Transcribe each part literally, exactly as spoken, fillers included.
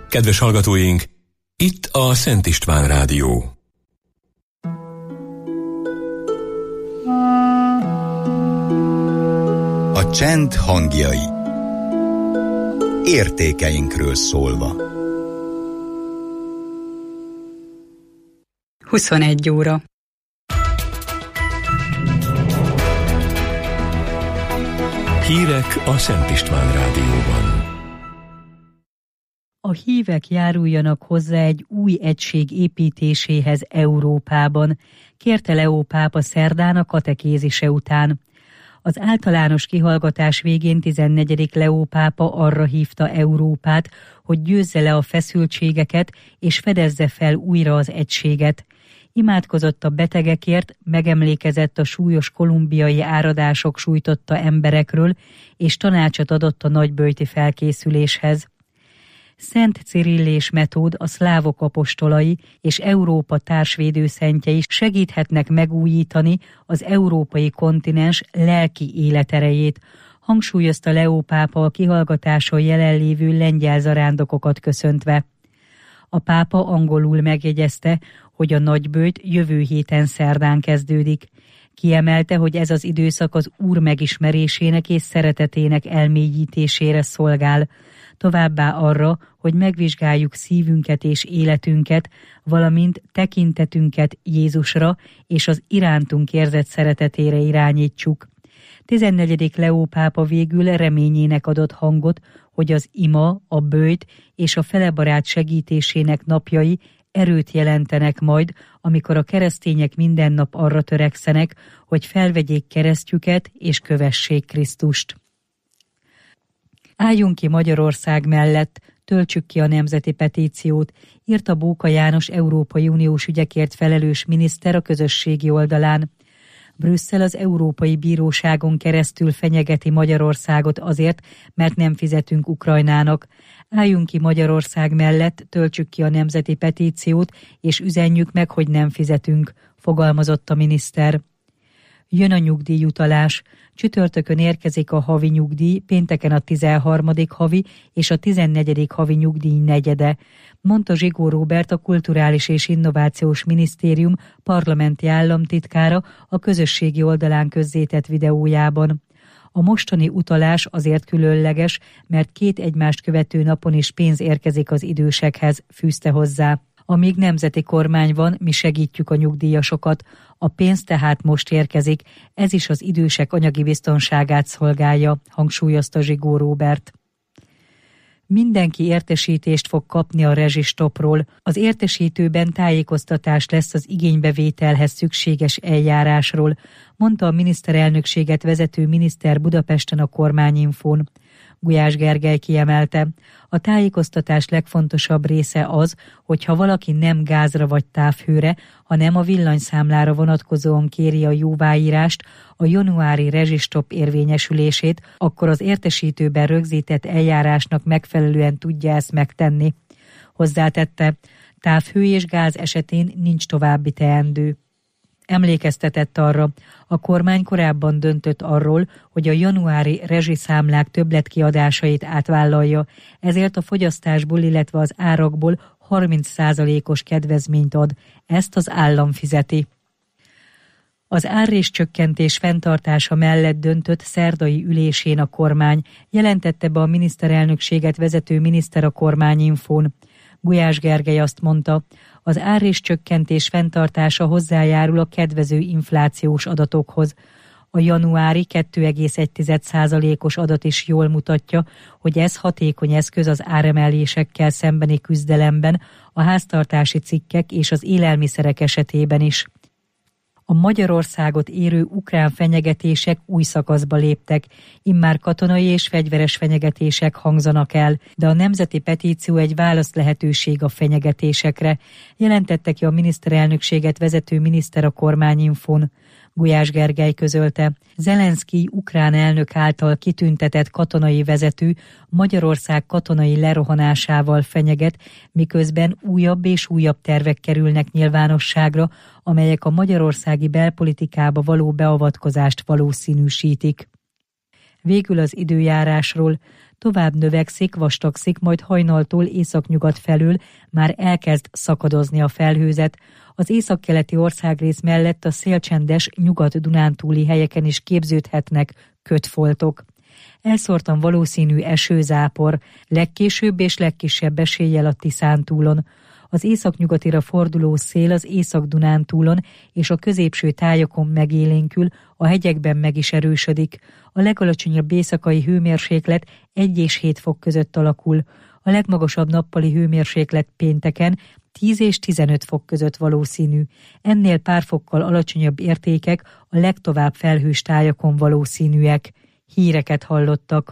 Kedves hallgatóink, itt a Szent István Rádió. A csend hangjai. Értékeinkről szólva. huszonegy óra. Hírek a Szent István Rádióban. A hívek járuljanak hozzá egy új egység építéséhez Európában, kérte Leó pápa szerdán a katekézise után. Az általános kihallgatás végén tizennegyedik Leó pápa arra hívta Európát, hogy győzze le a feszültségeket és fedezze fel újra az egységet. Imádkozott a betegekért, megemlékezett a súlyos kolumbiai áradások sújtotta emberekről, és tanácsot adott a nagyböjti felkészüléshez. Szent Cirill és Metód, a szlávok apostolai és Európa társvédőszentjei segíthetnek megújítani az európai kontinens lelki életerejét, hangsúlyozta Leó pápa a kihallgatáson jelenlévő lengyel zarándokokat köszöntve. A pápa angolul megjegyezte, hogy a nagyböjt jövő héten szerdán kezdődik. Kiemelte, hogy ez az időszak az Úr megismerésének és szeretetének elmélyítésére szolgál, továbbá arra, hogy megvizsgáljuk szívünket és életünket, valamint tekintetünket Jézusra és az irántunk érzett szeretetére irányítsuk. tizennegyedik Leó pápa végül reményének adott hangot, hogy az ima, a böjt és a felebarát segítésének napjai erőt jelentenek majd, amikor a keresztények minden nap arra törekszenek, hogy felvegyék keresztjüket és kövessék Krisztust. Álljunk ki Magyarország mellett, töltsük ki a nemzeti petíciót, írta Bóka János Európai Uniós ügyekért felelős miniszter a közösségi oldalán. Brüsszel az Európai Bíróságon keresztül fenyegeti Magyarországot azért, mert nem fizetünk Ukrajnának. Álljunk ki Magyarország mellett, töltsük ki a nemzeti petíciót, és üzenjük meg, hogy nem fizetünk, fogalmazott a miniszter. Jön a nyugdíjutalás. Csütörtökön érkezik a havi nyugdíj, pénteken a tizenharmadik havi és a tizennegyedik havi nyugdíj negyede, mondta Zsigó Róbert, a Kulturális és Innovációs Minisztérium parlamenti államtitkára a közösségi oldalán közzétett videójában. A mostani utalás azért különleges, mert két egymást követő napon is pénz érkezik az idősekhez, fűzte hozzá. Amíg nemzeti kormány van, mi segítjük a nyugdíjasokat. A pénz tehát most érkezik, ez is az idősek anyagi biztonságát szolgálja, hangsúlyozta Zsigó Róbert. Mindenki értesítést fog kapni a rezsistopról. Az értesítőben tájékoztatás lesz az igénybevételhez szükséges eljárásról, mondta a miniszterelnökséget vezető miniszter Budapesten a Kormányinfón. Gulyás Gergely kiemelte, a tájékoztatás legfontosabb része az, hogy ha valaki nem gázra vagy távhőre, hanem a villanyszámlára vonatkozóan kéri a jóváírást, a januári rezsistop érvényesülését, akkor az értesítőben rögzített eljárásnak megfelelően tudja ezt megtenni. Hozzátette, távhő és gáz esetén nincs további teendő. Emlékeztetett arra, a kormány korábban döntött arról, hogy a januári rezsiszámlák többletkiadásait átvállalja, ezért a fogyasztásból, illetve az árakból harminc százalékos kedvezményt ad, ezt az állam fizeti. Az árréscsökkentés fenntartása mellett döntött szerdai ülésén a kormány, jelentette be a miniszterelnökséget vezető miniszter a Kormányinfón. Gulyás Gergely azt mondta, az árréscsökkentés fenntartása hozzájárul a kedvező inflációs adatokhoz. A januári kettő egész egy százalékos adat is jól mutatja, hogy ez hatékony eszköz az áremelésekkel szembeni küzdelemben, a háztartási cikkek és az élelmiszerek esetében is. A Magyarországot érő ukrán fenyegetések új szakaszba léptek, immár katonai és fegyveres fenyegetések hangzanak el, de a nemzeti petíció egy válasz lehetőség a fenyegetésekre, jelentette ki a miniszterelnökséget vezető miniszter a Kormányinfón. Gulyás Gergely közölte, Zelenszkij ukrán elnök által kitüntetett katonai vezető Magyarország katonai lerohanásával fenyeget, miközben újabb és újabb tervek kerülnek nyilvánosságra, amelyek a magyarországi belpolitikába való beavatkozást valószínűsítik. Végül az időjárásról. tovább növekszik, vastagszik, majd hajnaltól északnyugat felől már elkezd szakadozni a felhőzet. Az északkeleti országrész mellett a szélcsendes nyugat-dunántúli helyeken is képződhetnek kötfoltok. Elszórtan valószínű esőzápor, legkésőbb és legkisebb eséllyel a Tiszántúlon. Az északnyugatira forduló szél az Észak-Dunántúlon és a középső tájakon megélénkül, a hegyekben meg is erősödik. A legalacsonyabb éjszakai hőmérséklet egy és hét fok között alakul. A legmagasabb nappali hőmérséklet pénteken tíz és tizenöt fok között valószínű. Ennél pár fokkal alacsonyabb értékek a legtovább felhős tájakon valószínűek. Híreket hallottak.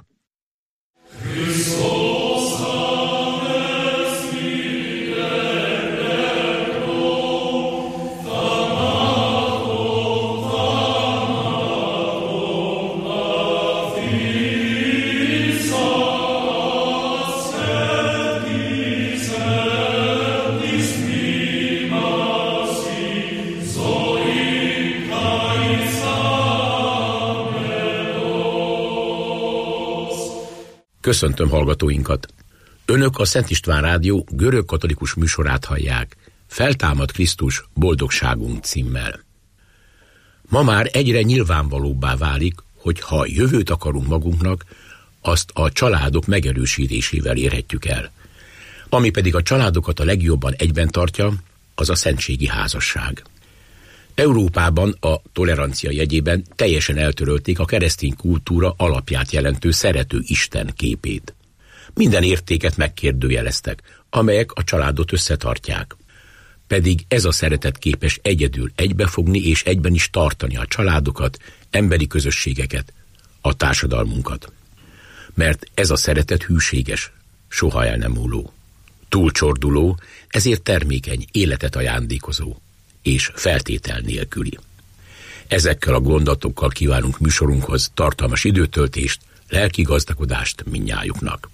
Köszöntöm hallgatóinkat! Önök a Szent István Rádió görög-katolikus műsorát hallják, Feltámad Krisztus, boldogságunk címmel. Ma már egyre nyilvánvalóbbá válik, hogy ha jövőt akarunk magunknak, azt a családok megerősítésével érhetjük el. Ami pedig a családokat a legjobban egyben tartja, az a szentségi házasság. Európában a tolerancia jegyében teljesen eltörölték a keresztény kultúra alapját jelentő szerető Isten képét. Minden értéket megkérdőjeleztek, amelyek a családot összetartják. Pedig ez a szeretet képes egyedül egybefogni és egyben is tartani a családokat, emberi közösségeket, a társadalmunkat. Mert ez a szeretet hűséges, soha el nem múló. Túlcsorduló, ezért termékeny, életet ajándékozó és feltétel nélküli. Ezekkel a gondolatokkal kívánunk műsorunkhoz tartalmas időtöltést, lelki gazdagodást mindnyájuknak.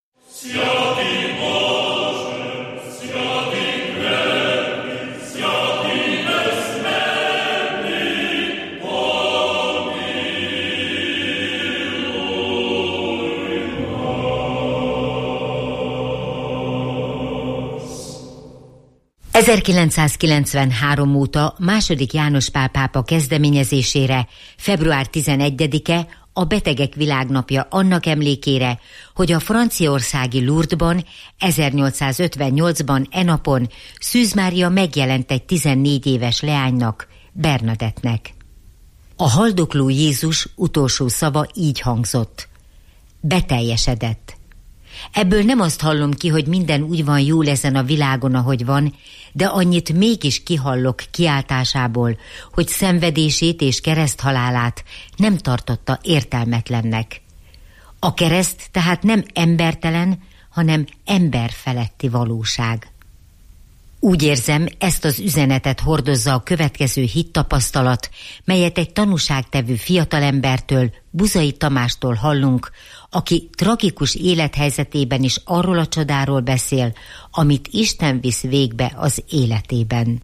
ezerkilencszázkilencvenhárom óta második János Pál pápa kezdeményezésére február tizenegyedike a Betegek Világnapja annak emlékére, hogy a franciaországi Lourdesban ezernyolcszázötvennyolcban e napon Szűz Mária megjelent egy tizennégy éves leánynak, Bernadettnek. A haldokló Jézus utolsó szava így hangzott: beteljesedett. Ebből nem azt hallom ki, hogy minden úgy van jól ezen a világon, ahogy van, de annyit mégis kihallok kiáltásából, hogy szenvedését és kereszthalálát nem tartotta értelmetlennek. A kereszt tehát nem embertelen, hanem emberfeletti valóság. Úgy érzem, ezt az üzenetet hordozza a következő hittapasztalat, melyet egy tanúságtevő fiatalembertől, Buzai Tamástól hallunk, aki tragikus élethelyzetében is arról a csodáról beszél, amit Isten visz végbe az életében.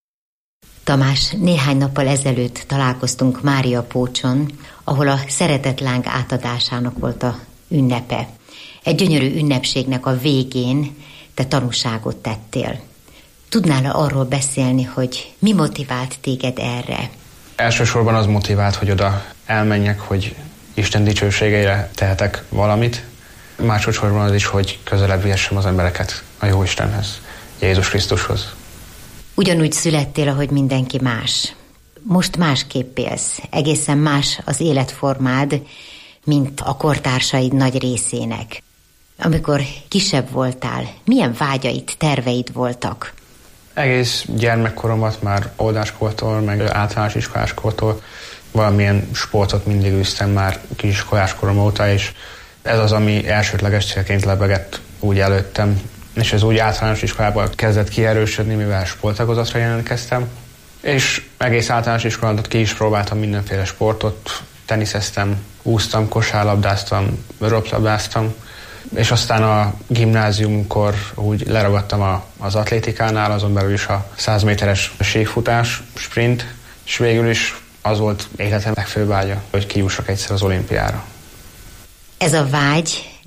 Tamás, néhány nappal ezelőtt találkoztunk Mária Pócson, ahol a szeretetláng átadásának volt a ünnepe. Egy gyönyörű ünnepségnek a végén te tanúságot tettél. Tudnál arról beszélni, hogy mi motivált téged erre? Elsősorban az motivált, hogy oda elmenjek, hogy Isten dicsőségeire tehetek valamit. Másodszorban az is, hogy közelebb vihessem az embereket a jó Istenhez, Jézus Krisztushoz. Ugyanúgy születtél, ahogy mindenki más. Most másképp élsz. Egészen más az életformád, mint a kortársaid nagy részének. Amikor kisebb voltál, milyen vágyaid, terveid voltak? Egész gyermekkoromat már óvodáskortól, meg általános iskoláskortól valamilyen sportot mindig űztem már kisiskolás korom óta, és ez az, ami elsődleges célként lebegett úgy előttem, és ez úgy általános iskolában kezdett kierősödni, mivel sporttagozatra jelentkeztem, és egész általános iskolában ki is próbáltam mindenféle sportot, teniszeztem, úsztam, kosárlabdáztam, röplabdáztam, és aztán a gimnáziumkor úgy leragadtam a, az atlétikánál, azon belül is a száz méteres síkfutás, sprint, és végül is az volt életem legfőbb vágya, hogy kijussak egyszer az olimpiára. Ez a vágy,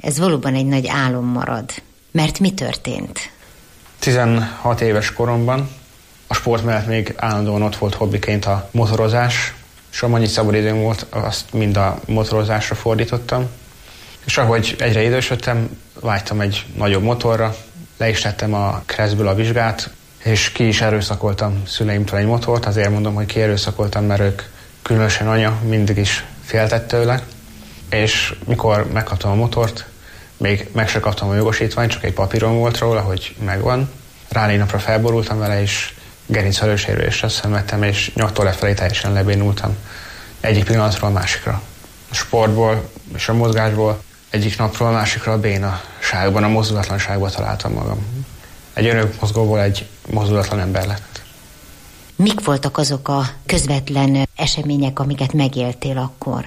ez valóban egy nagy álom marad. Mert mi történt? tizenhat éves koromban a sport mellett még állandóan ott volt hobbiként a motorozás, és amennyi szabadidőm volt, azt mind a motorozásra fordítottam. És ahogy egyre idősödtem, vágytam egy nagyobb motorra, le is tettem a keresztből a vizsgát, és ki is erőszakoltam szüleimtől egy motort. Azért mondom, hogy kierőszakoltam, mert ők, különösen anya, mindig is féltett tőle. És mikor megkaptam a motort, még meg se kaptam a jogosítványt, csak egy papíron volt róla, hogy megvan. Rá négy napra felborultam vele, és gerincvelősérülésre szenvedtem, és nyaktól lefelé teljesen lebénultam. Egyik pillanatról a másikra. A sportból és a mozgásból egyik napról a másikra a bénaságban, a mozdulatlanságban találtam magam. Egy örökmozgóból egy mozdulatlan ember lett. Mik voltak azok a közvetlen események, amiket megéltél akkor?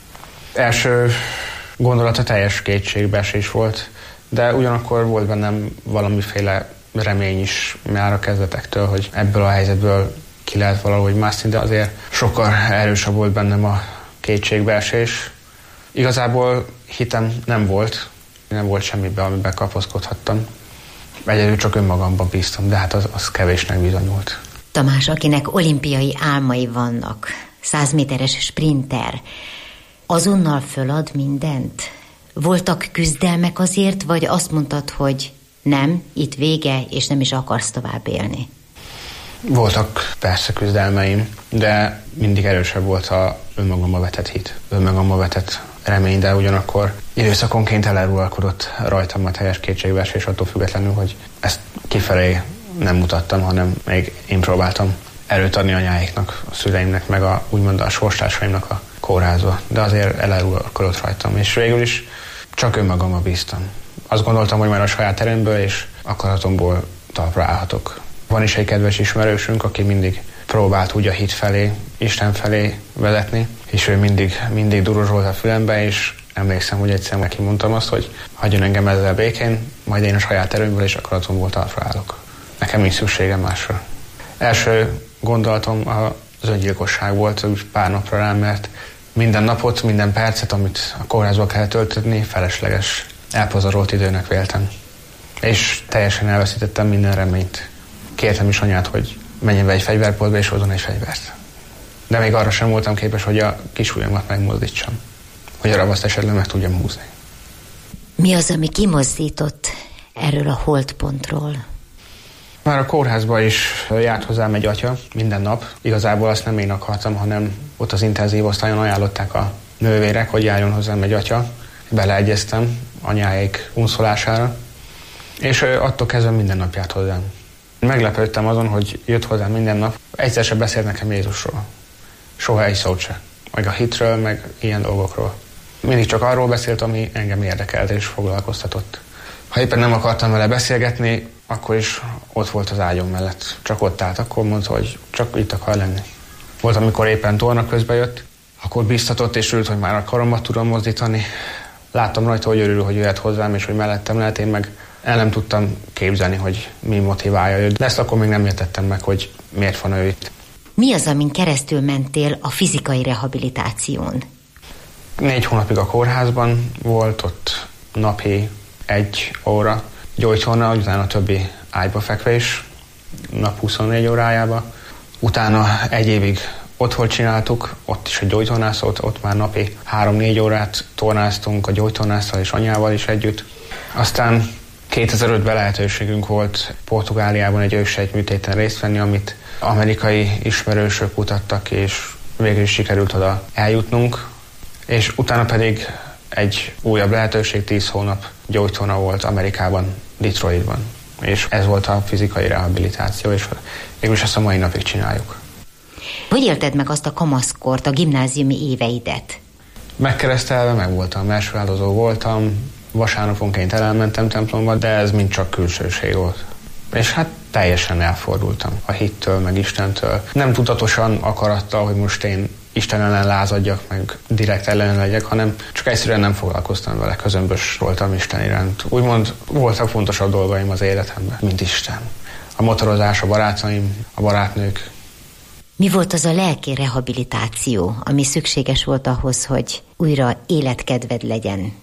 Első gondolata teljes kétségbeesés volt, de ugyanakkor volt bennem valamiféle remény is már a kezdetektől, hogy ebből a helyzetből ki lehet valahogy mászni, de azért sokkal erősebb volt bennem a kétségbeesés. Igazából hitem nem volt, nem volt semmiben, amiben kapaszkodhattam. Egyedül csak önmagamban bíztam, de hát az, az kevésnek bizonyult. Tamás, akinek olimpiai álmai vannak, százméteres sprinter, azonnal fölad mindent? Voltak küzdelmek azért, vagy azt mondtad, hogy nem, itt vége, és nem is akarsz tovább élni? Voltak persze küzdelmeim, de mindig erősebb volt a önmagamba vetett hit, önmagamba vetett remény, de ugyanakkor időszakonként elárulkodott rajtam a teljes kétségbeesés, attól függetlenül, hogy ezt kifelé nem mutattam, hanem még én próbáltam erőt adni anyáiknak, a szüleimnek, meg a, úgymond a sorstársaimnak a kórházba, de azért elárulkodott rajtam, és végül is csak önmagamba bíztam. Azt gondoltam, hogy már a saját erőmből és akaratomból talpra állhatok. Van is egy kedves ismerősünk, aki mindig próbált úgy a hit felé, Isten felé vezetni, és ő mindig, mindig duruzsolt a fülembe, és emlékszem, hogy egyszer neki mondtam azt, hogy hagyjon engem ezzel békén, majd én a saját erőmből és akaratomból talpra állok. Nekem nincs szükségem másra. Első gondolatom az öngyilkosság volt, úgy pár napra rám, mert minden napot, minden percet, amit a kórházba kell tölteni, felesleges, elpazarolt időnek véltem. És teljesen elveszítettem minden reményt. Kértem is anyát, hogy menjen be egy fegyverboltba és hozzon egy fegyvert. De még arra sem voltam képes, hogy a kis ujjamat megmozdítsam. Hogy a ravaszt esetleg meg tudjam húzni. Mi az, ami kimozdított erről a holdpontról? Már a kórházba is járt hozzám egy atya minden nap. Igazából azt nem én akartam, hanem ott az intenzív osztályon ajánlották a nővérek, hogy járjon hozzám egy atya. Beleegyeztem anyáik unszolására, és attól kezdve minden nap járt hozzám. Meglepődtem azon, hogy jött hozzám minden nap. Egyszer sem beszélt nekem Jézusról. Soha egy szót se. Meg a hitről, meg ilyen dolgokról. Mindig csak arról beszélt, ami engem érdekelt és foglalkoztatott. Ha éppen nem akartam vele beszélgetni, akkor is ott volt az ágyom mellett. Csak ott állt, akkor mondta, hogy csak itt akar lenni. Volt, amikor éppen torna közbe jött, akkor biztatott és ült, hogy már a karomat tudom mozdítani. Láttam rajta, hogy örül, hogy jöhet hozzám, és hogy mellettem lehet, én meg el nem tudtam képzelni, hogy mi motiválja őt. De ezt akkor még nem értettem meg, hogy miért van ő itt. Mi az, amin keresztül mentél a fizikai rehabilitáción? Négy hónapig a kórházban volt, ott napi egy óra gyógytorna, utána a többi ágyba fekvés, nap huszonnégy órájába. Utána egy évig otthon csináltuk, ott is a gyógytornászat, ott már napi három-négy órát tornáztunk a gyógytornásszal és anyával is együtt. Aztán kétezer-ötben lehetőségünk volt Portugáliában egy őssejtműtéten részt venni, amit amerikai ismerősök kutattak, és végül is sikerült oda eljutnunk. És utána pedig egy újabb lehetőség, tíz hónap gyógytorna volt Amerikában, Detroitban. És ez volt a fizikai rehabilitáció, és végül is ezt a mai napig csináljuk. Hogy élted meg azt a kamaszkort, a gimnáziumi éveidet? Megkeresztelve meg voltam, első áldozó voltam, vasárnaponként elmentem templomba, de ez mind csak külsőség volt. És hát teljesen elfordultam a hittől, meg Istentől. Nem tudatosan akarattal, hogy most én Isten ellen lázadjak, meg direkt ellen legyek, hanem csak egyszerűen nem foglalkoztam vele, közömbös voltam Isten iránt. Úgymond voltak fontosabb dolgaim az életemben, mint Isten. A motorozás, a barátaim, a barátnők. Mi volt az a lelki rehabilitáció, ami szükséges volt ahhoz, hogy újra életkedved legyen?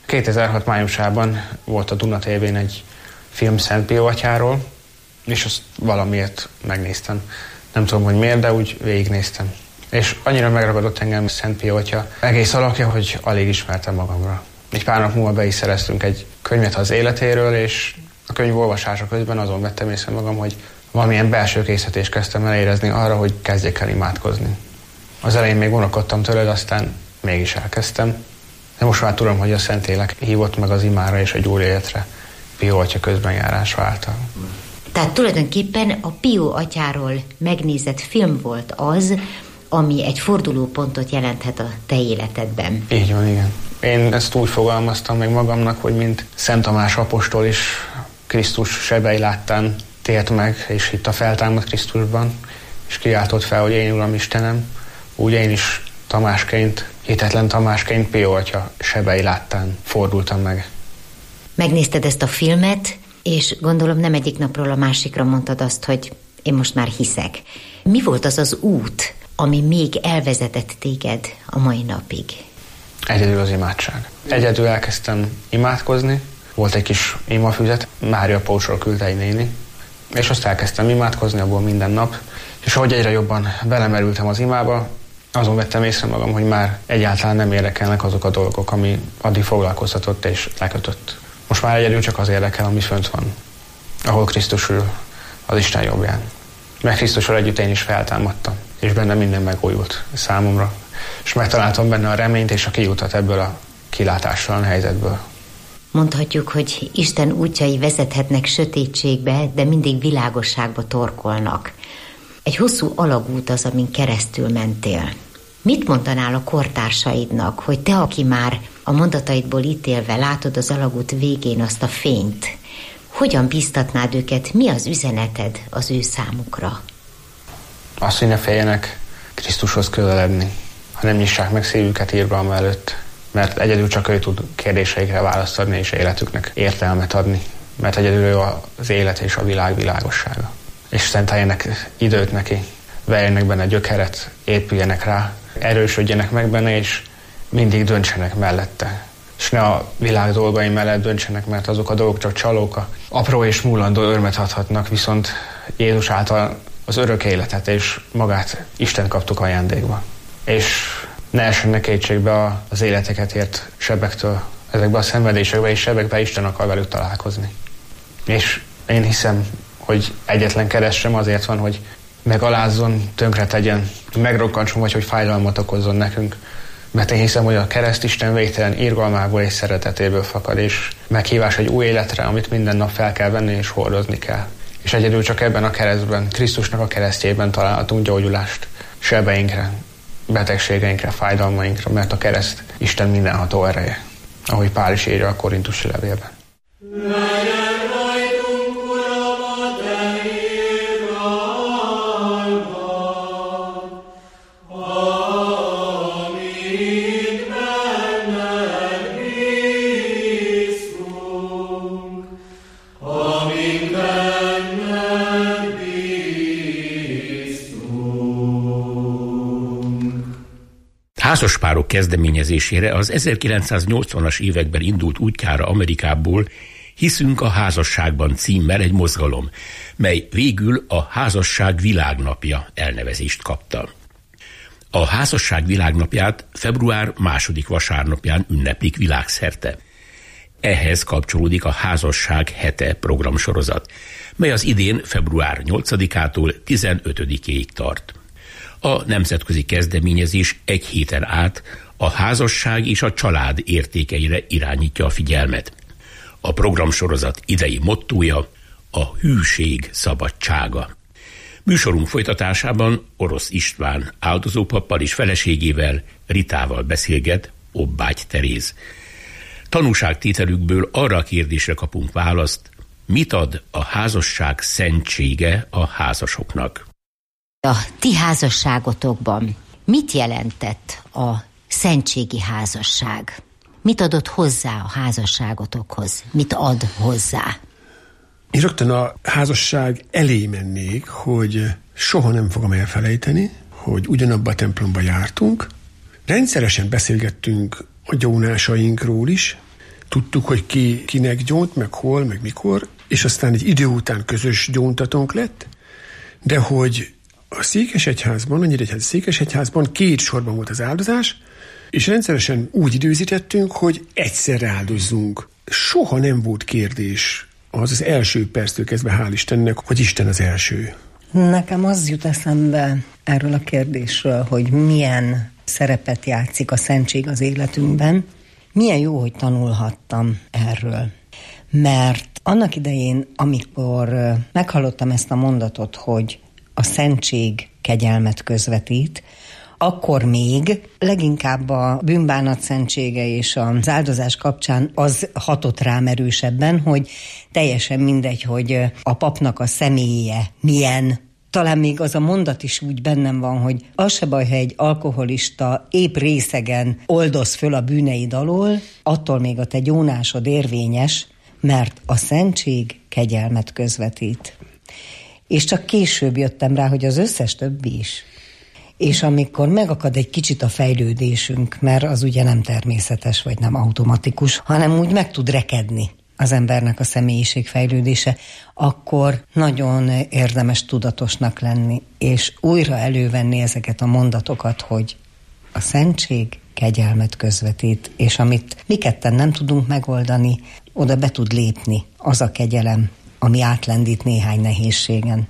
kétezer-hat májusában volt a Duna té vén egy film Szent Pio atyáról, és azt valamiért megnéztem. Nem tudom, hogy miért, de úgy végignéztem. És annyira megragadott engem Szent Pio atya egész alakja, hogy alig ismertem magamra. Egy pár nap múlva be is szereztünk egy könyvet az életéről, és a könyv olvasása közben azon vettem észre magam, hogy valamilyen belső készítést kezdtem el érezni arra, hogy kezdjek el imádkozni. Az elején még vonakodtam tőled, aztán mégis elkezdtem. De most már tudom, hogy a Szentlélek hívott meg az imára és a gyógyéletre Pio atya közbenjárása által. Tehát tulajdonképpen a Pio atyáról megnézett film volt az, ami egy fordulópontot jelenthet a te életedben. Így van, igen. Én ezt úgy fogalmaztam meg magamnak, hogy mint Szent Tamás apostol is Krisztus sebei láttán tért meg, és hitt a feltámadt Krisztusban, és kiáltott fel, hogy én Uram Istenem, úgy én is Tamásként, hitetlen Tamásként Pio atya sebei láttán fordultam meg. Megnézted ezt a filmet, és gondolom nem egyik napról a másikra mondtad azt, hogy én most már hiszek. Mi volt az az út, ami még elvezetett téged a mai napig? Egyedül az imádság. Egyedül elkezdtem imádkozni, volt egy kis imafüzet, Mária Pócsról küldte egy néni, és azt elkezdtem imádkozni abból minden nap, és ahogy egyre jobban belemerültem az imába, azon vettem észre magam, hogy már egyáltalán nem érdekelnek azok a dolgok, ami addig foglalkoztatott és lekötött. Most már egyedül csak az érdekel, ami fönt van, ahol Krisztus ül az Isten jobbján. Mert Krisztussal együtt én is feltámadtam, és benne minden megújult számomra. És megtaláltam benne a reményt és a kiutat ebből a kilátástalan helyzetből. Mondhatjuk, hogy Isten útjai vezethetnek sötétségbe, de mindig világosságba torkolnak. Egy hosszú alagút az, amin keresztül mentél. Mit mondanál a kortársaidnak, hogy te, aki már a mondataidból ítélve látod az alagút végén azt a fényt, hogyan bíztatnád őket, mi az üzeneted az ő számukra? Azt, hogy ne féljenek Krisztushoz közeledni, hanem nyissák meg szívüket irgalma előtt, mert egyedül csak ő tud kérdéseikre választ adni és életüknek értelmet adni, mert egyedül ő az élet és a világ világossága. És szenteljenek időt neki, verjenek benne gyökeret, épüljenek rá, erősödjenek meg benne, és mindig döntsenek mellette. És ne a világ dolgai mellett döntsenek, mert azok a dolgok csak csalóka. Apró és múlandó örömet adhatnak, viszont Jézus által az örök életet és magát Isten kaptuk ajándékba. És ne essenek kétségbe az életeket ért sebektől, ezekbe a szenvedésekbe és sebekbe Isten akar velük találkozni. És én hiszem, hogy egyetlen kereszt sem azért van, hogy megalázzon, tönkre tegyen, megrokkancson, vagy hogy fájdalmat okozzon nekünk. Mert én hiszem, hogy a kereszt Isten végtelen irgalmából és szeretetéből fakad, és meghívás egy új életre, amit minden nap fel kell venni és hordozni kell. És egyedül csak ebben a keresztben, Krisztusnak a keresztjében találhatunk gyógyulást sebeinkre, betegségeinkre, fájdalmainkra, mert a kereszt Isten mindenható ereje, ahogy Pál is írja a korintusi levélben. Házaspárok kezdeményezésére az ezerkilencszáznyolcvanas években indult útjára Amerikából Hiszünk a házasságban címmel egy mozgalom, mely végül a Házasság Világnapja elnevezést kapta. A Házasság Világnapját február második vasárnapján ünneplik világszerte. Ehhez kapcsolódik a Házasság hete programsorozat, mely az idén február nyolcadikától tizenötödikéig tart. A nemzetközi kezdeményezés egy héten át a házasság és a család értékeire irányítja a figyelmet. A programsorozat idei mottója a hűség szabadsága. Műsorunk folytatásában Orosz István áldozópappal és feleségével, Ritával beszélget Obbágy Teréz. Tanúságtételükből arra a kérdésre kapunk választ, mit ad a házasság szentsége a házasoknak. A ti házasságotokban mit jelentett a szentségi házasság? Mit adott hozzá a házasságotokhoz? Mit ad hozzá? Én rögtön a házasság elé mennék, hogy soha nem fogom elfelejteni, hogy ugyanabban a templomba jártunk. Rendszeresen beszélgettünk a gyónásainkról is, tudtuk, hogy ki kinek gyónt, meg hol, meg mikor, és aztán egy idő után közös gyóntatónk lett, de hogy a Székesegyházban, a Nyíregyházi Székesegyházban két sorban volt az áldozás, és rendszeresen úgy időzítettünk, hogy egyszerre áldozzunk. Soha nem volt kérdés az az első perctől kezdve, hál' Istennek, hogy Isten az első. Nekem az jut eszembe erről a kérdésről, hogy milyen szerepet játszik a szentség az életünkben. Milyen jó, hogy tanulhattam erről. Mert annak idején, amikor meghallottam ezt a mondatot, hogy a szentség kegyelmet közvetít, akkor még leginkább a bűnbánat szentsége és az áldozás kapcsán az hatott rám erősebben, hogy teljesen mindegy, hogy a papnak a személye milyen. Talán még az a mondat is úgy bennem van, hogy az se baj, ha egy alkoholista épp részegen oldoz föl a bűneid alól, attól még a te gyónásod érvényes, mert a szentség kegyelmet közvetít. És csak később jöttem rá, hogy az összes többi is. És amikor megakad egy kicsit a fejlődésünk, mert az ugye nem természetes, vagy nem automatikus, hanem úgy meg tud rekedni az embernek a személyiség fejlődése, akkor nagyon érdemes tudatosnak lenni, és újra elővenni ezeket a mondatokat, hogy a szentség kegyelmet közvetít, és amit mi ketten nem tudunk megoldani, oda be tud lépni az a kegyelem, ami átlendít néhány nehézségen.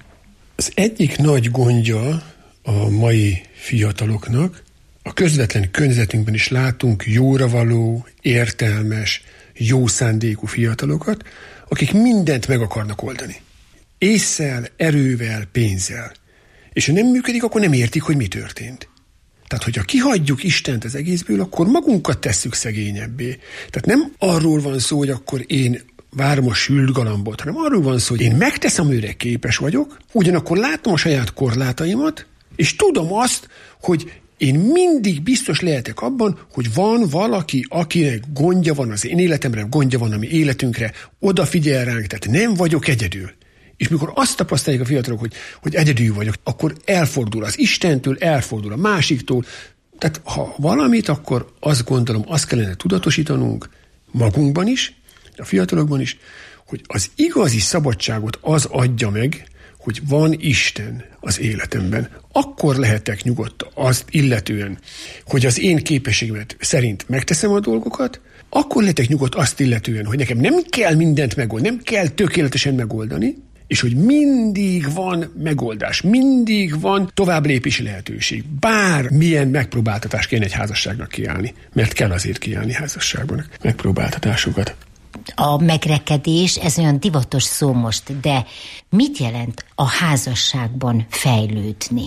Az egyik nagy gondja a mai fiataloknak, a közvetlen környezetünkben is látunk jóravaló, értelmes, jó szándékú fiatalokat, akik mindent meg akarnak oldani. Ésszel, erővel, pénzzel. És ha nem működik, akkor nem értik, hogy mi történt. Tehát, hogyha kihagyjuk Istent az egészből, akkor magunkat tesszük szegényebbé. Tehát nem arról van szó, hogy akkor én várom a sült galambot, hanem arról van szó, hogy én megteszem, amire képes vagyok, ugyanakkor látom a saját korlátaimat, és tudom azt, hogy én mindig biztos lehetek abban, hogy van valaki, akinek gondja van az én életemre, gondja van a mi életünkre, odafigyel ránk, tehát nem vagyok egyedül. És mikor azt tapasztalják a fiatalok, hogy, hogy egyedül vagyok, akkor elfordul az Istentől, elfordul a másiktól. Tehát ha valamit, akkor azt gondolom, azt kellene tudatosítanunk magunkban is, a fiatalokban is, hogy az igazi szabadságot az adja meg, hogy van Isten az életemben. Akkor lehetek nyugodt azt illetően, hogy az én képességemet szerint megteszem a dolgokat, akkor lehetek nyugodt azt illetően, hogy nekem nem kell mindent megoldani, nem kell tökéletesen megoldani, és hogy mindig van megoldás, mindig van továbblépési lehetőség. Bár milyen megpróbáltatás kéne egy házasságnak kiállni, mert kell azért kiállni házasságban megpróbáltatásokat. A megrekedés, ez olyan divatos szó most, de mit jelent a házasságban fejlődni?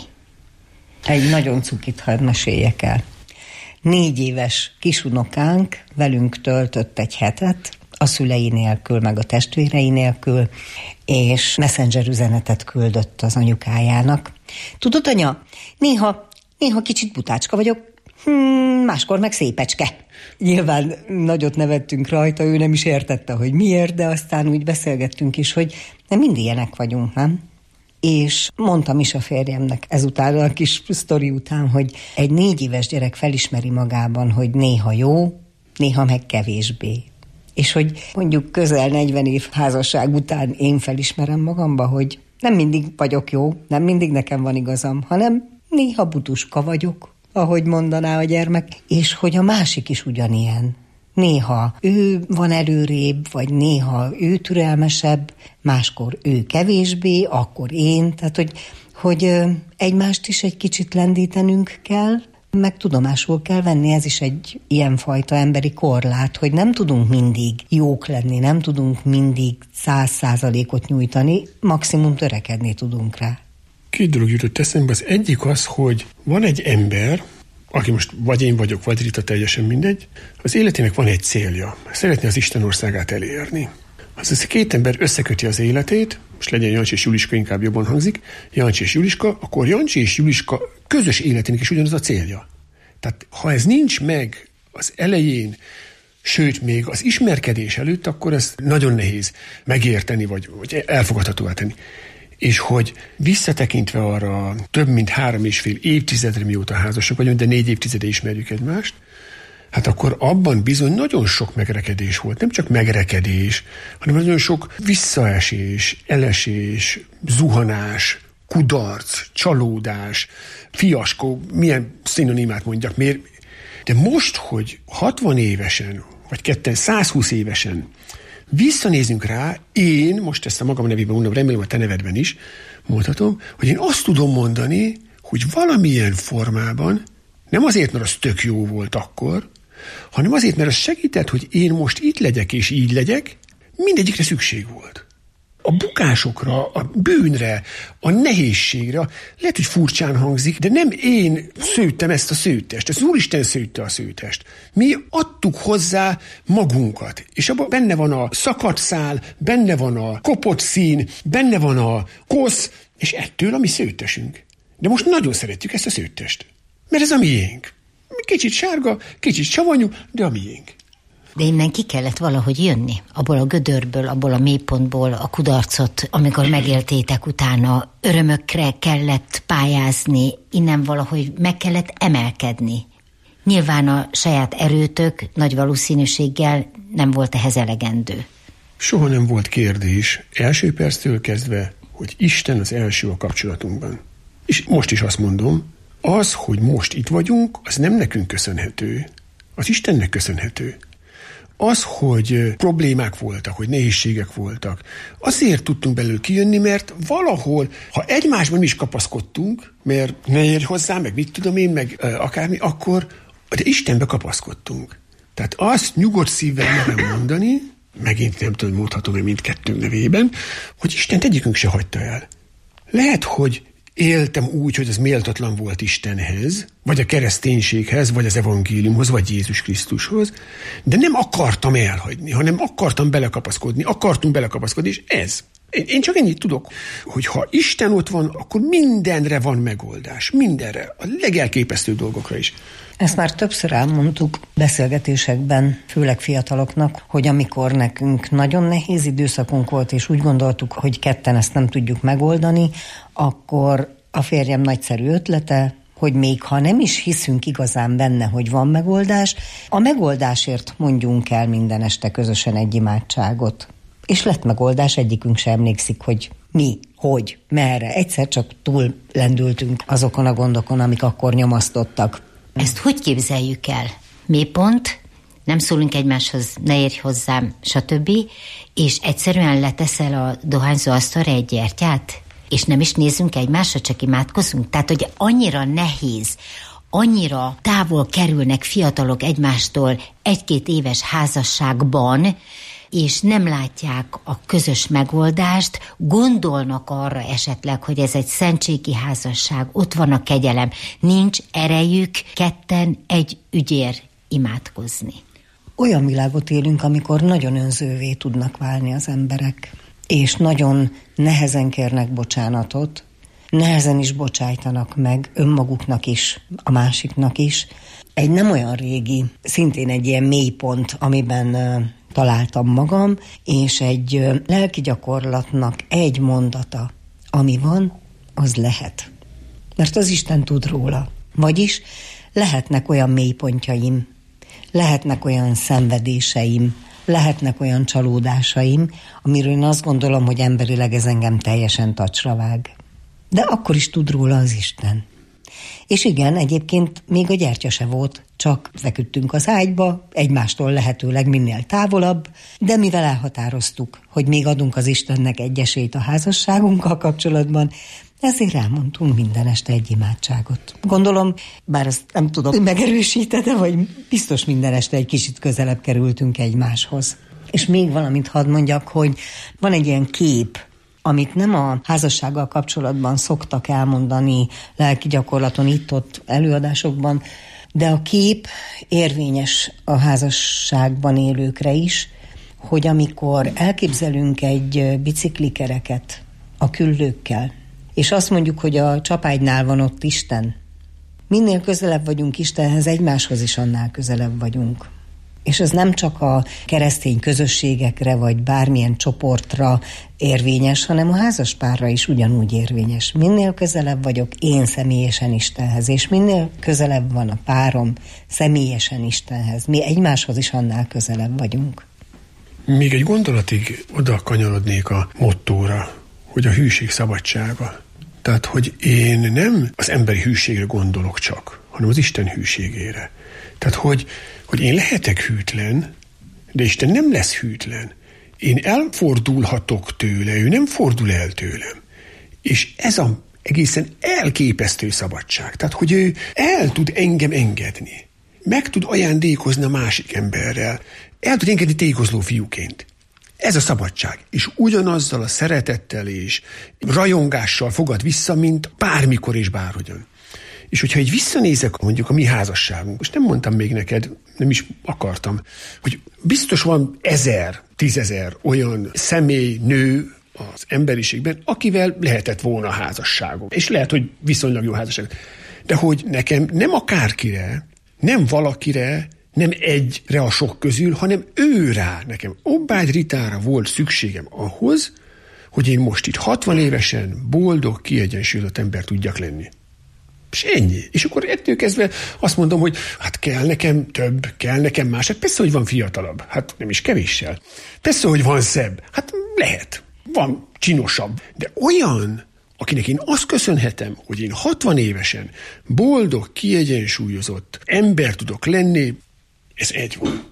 Egy nagyon cukit hadd meséljek el. Négy éves kisunokánk velünk töltött egy hetet, a szülei nélkül, meg a testvérei nélkül, és messenger üzenetet küldött az anyukájának. Tudod, anya, néha, néha kicsit butácska vagyok, hmm, máskor meg szépecske. Nyilván nagyot nevettünk rajta, ő nem is értette, hogy miért, de aztán úgy beszélgettünk is, hogy nem mind ilyenek vagyunk, nem? És mondtam is a férjemnek ezután, a kis sztori után, hogy egy négy éves gyerek felismeri magában, hogy néha jó, néha meg kevésbé. És hogy mondjuk közel negyven év házasság után én felismerem magamba, hogy nem mindig vagyok jó, nem mindig nekem van igazam, hanem néha butuska vagyok, ahogy mondaná a gyermek, és hogy a másik is ugyanilyen. Néha ő van előrébb, vagy néha ő türelmesebb, máskor ő kevésbé, akkor én. Tehát, hogy, hogy egymást is egy kicsit lendítenünk kell, meg tudomásul kell venni, ez is egy ilyenfajta emberi korlát, hogy nem tudunk mindig jók lenni, nem tudunk mindig száz százalékot nyújtani, maximum törekedni tudunk rá. Két dolog jutott eszembe, az egyik az, hogy van egy ember, aki most vagy én vagyok, vagy Rita, teljesen mindegy, az életének van egy célja. Szeretné az Isten országát elérni. Az ez két ember összeköti az életét, most legyen Jancsi és Juliska, inkább jobban hangzik, Jancsi és Juliska, akkor Jancsi és Juliska közös életének is ugyanaz a célja. Tehát ha ez nincs meg az elején, sőt, még az ismerkedés előtt, akkor ez nagyon nehéz megérteni, vagy, vagy elfogadhatóvá tenni. És hogy visszatekintve arra több mint három és fél évtizedre, mióta házasok vagyunk, de négy évtizede ismerjük egymást, hát akkor abban bizony nagyon sok megrekedés volt. Nem csak megrekedés, hanem nagyon sok visszaesés, elesés, zuhanás, kudarc, csalódás, fiaskó, milyen szinonimát mondjak, miért? De most, hogy hatvan évesen, vagy ketten százhúsz évesen visszanézünk rá, én, most ezt a magam nevében mondom, remélem a te nevedben is, mondhatom, hogy én azt tudom mondani, hogy valamilyen formában, nem azért, mert az tök jó volt akkor, hanem azért, mert az segített, hogy én most itt legyek és így legyek, mindegyikre szükség volt. A bukásokra, a bűnre, a nehézségre, lehet, hogy furcsán hangzik, de nem én szőttem ezt a szőttest, az Úristen szőtte a szőttest. Mi adtuk hozzá magunkat, és abban benne van a szakadt szál, benne van a kopott szín, benne van a kosz, és ettől a mi szőttesünk. De most nagyon szeretjük ezt a szőttest, mert ez a miénk. Kicsit sárga, kicsit savanyú, de a miénk. De innen ki kellett valahogy jönni, abból a gödörből, abból a mélypontból, a kudarcot, amikor megéltétek utána, örömökre kellett pályázni, innen valahogy meg kellett emelkedni. Nyilván a saját erőtök nagy valószínűséggel nem volt ehhez elegendő. Soha nem volt kérdés, első perctől kezdve, hogy Isten az első a kapcsolatunkban. És most is azt mondom, az, hogy most itt vagyunk, az nem nekünk köszönhető, az Istennek köszönhető. Az, hogy problémák voltak, hogy nehézségek voltak, azért tudtunk belőle kijönni, mert valahol, ha egymásban is kapaszkodtunk, mert ne érj hozzá, meg mit tudom én, meg uh, akármi, akkor de Istenbe kapaszkodtunk. Tehát azt nyugodt szívvel merem mondani, megint nem tudom, mondhatom-e mindkettőnk nevében, hogy Istent egyikünk se hagyta el. Lehet, hogy éltem úgy, hogy az méltatlan volt Istenhez, vagy a kereszténységhez, vagy az evangéliumhoz, vagy Jézus Krisztushoz, de nem akartam elhagyni, hanem akartam belekapaszkodni, akartunk belekapaszkodni, és ez. Én, én csak ennyit tudok, hogy ha Isten ott van, akkor mindenre van megoldás, mindenre, a legelképesztőbb dolgokra is. Ezt már többször elmondtuk beszélgetésekben, főleg fiataloknak, hogy amikor nekünk nagyon nehéz időszakunk volt, és úgy gondoltuk, hogy ketten ezt nem tudjuk megoldani, akkor a férjem nagyszerű ötlete, hogy még ha nem is hiszünk igazán benne, hogy van megoldás, a megoldásért mondjunk el minden este közösen egy imádságot. És lett megoldás, egyikünk sem emlékszik, hogy mi, hogy, merre. Egyszer csak túl lendültünk azokon a gondokon, amik akkor nyomasztottak. Ezt hogy képzeljük el? Mélypont, nem szólunk egymáshoz, ne érj hozzám, stb. És egyszerűen leteszel a dohányzó asztalra egy gyertyát? És nem is nézzünk egymásra, csak imádkozunk? Tehát, hogy annyira nehéz, annyira távol kerülnek fiatalok egymástól egy-két éves házasságban, és nem látják a közös megoldást, gondolnak arra esetleg, hogy ez egy szentségi házasság, ott van a kegyelem, nincs erejük ketten egy ügyért imádkozni. Olyan világot élünk, amikor nagyon önzővé tudnak válni az emberek, és nagyon nehezen kérnek bocsánatot, nehezen is bocsájtanak meg önmaguknak is, a másiknak is. Egy nem olyan régi, szintén egy ilyen mélypont, amiben találtam magam, és egy lelki gyakorlatnak egy mondata, ami van, az lehet. Mert az Isten tud róla. Vagyis lehetnek olyan mélypontjaim, lehetnek olyan szenvedéseim, lehetnek olyan csalódásaim, amiről én azt gondolom, hogy emberileg ez engem teljesen tacsra vág. De akkor is tud róla az Isten. És igen, egyébként még a gyertya se volt, csak feküdtünk az ágyba, egymástól lehetőleg minél távolabb, de mivel elhatároztuk, hogy még adunk az Istennek egy esélyt a házasságunkkal kapcsolatban, ezért elmondtunk minden este egy imádságot. Gondolom, bár ezt nem tudom, hogy megerősíted-e, vagy biztos minden este egy kicsit közelebb kerültünk egymáshoz. És még valamit hadd mondjak, hogy van egy ilyen kép, amit nem a házassággal kapcsolatban szoktak elmondani lelki gyakorlaton, itt-ott előadásokban, de a kép érvényes a házasságban élőkre is, hogy amikor elképzelünk egy biciklikereket a küllőkkel, és azt mondjuk, hogy a csapágynál van ott Isten, minél közelebb vagyunk Istenhez, egymáshoz is annál közelebb vagyunk. És ez nem csak a keresztény közösségekre, vagy bármilyen csoportra érvényes, hanem a házaspárra is ugyanúgy érvényes. Minél közelebb vagyok én személyesen Istenhez, és minél közelebb van a párom személyesen Istenhez, mi egymáshoz is annál közelebb vagyunk. Még egy gondolatig oda kanyarodnék a mottóra, hogy a hűség szabadsága. Tehát, hogy én nem az emberi hűségre gondolok csak, hanem az Isten hűségére. Tehát, hogy, hogy én lehetek hűtlen, de Isten nem lesz hűtlen. Én elfordulhatok tőle, ő nem fordul el tőlem. És ez az egészen elképesztő szabadság. Tehát, hogy ő el tud engem engedni. Meg tud ajándékozni a másik emberrel. El tud engedni tékozló fiúként. Ez a szabadság. És ugyanazzal a szeretettel és rajongással fogad vissza, mint bármikor és bárhogyan. És hogyha így visszanézek mondjuk a mi házasságunk, most nem mondtam még neked, nem is akartam, hogy biztos van ezer, tízezer olyan személy, nő az emberiségben, akivel lehetett volna a házasságom. És lehet, hogy viszonylag jó házasság. De hogy nekem nem akárkire, nem valakire, nem egyre a sok közül, hanem ő rá, nekem Obbágy Ritára volt szükségem ahhoz, hogy én most itt hatvan évesen boldog, kiegyensúlyozott ember tudjak lenni. És ennyi. És akkor ettől kezdve azt mondom, hogy hát kell nekem több, kell nekem más. Hát persze, hogy van fiatalabb. Hát nem is kevéssel. Persze, hogy van szebb. Hát lehet. Van csinosabb. De olyan, akinek én azt köszönhetem, hogy én hatvan évesen boldog, kiegyensúlyozott ember tudok lenni, ez egy van.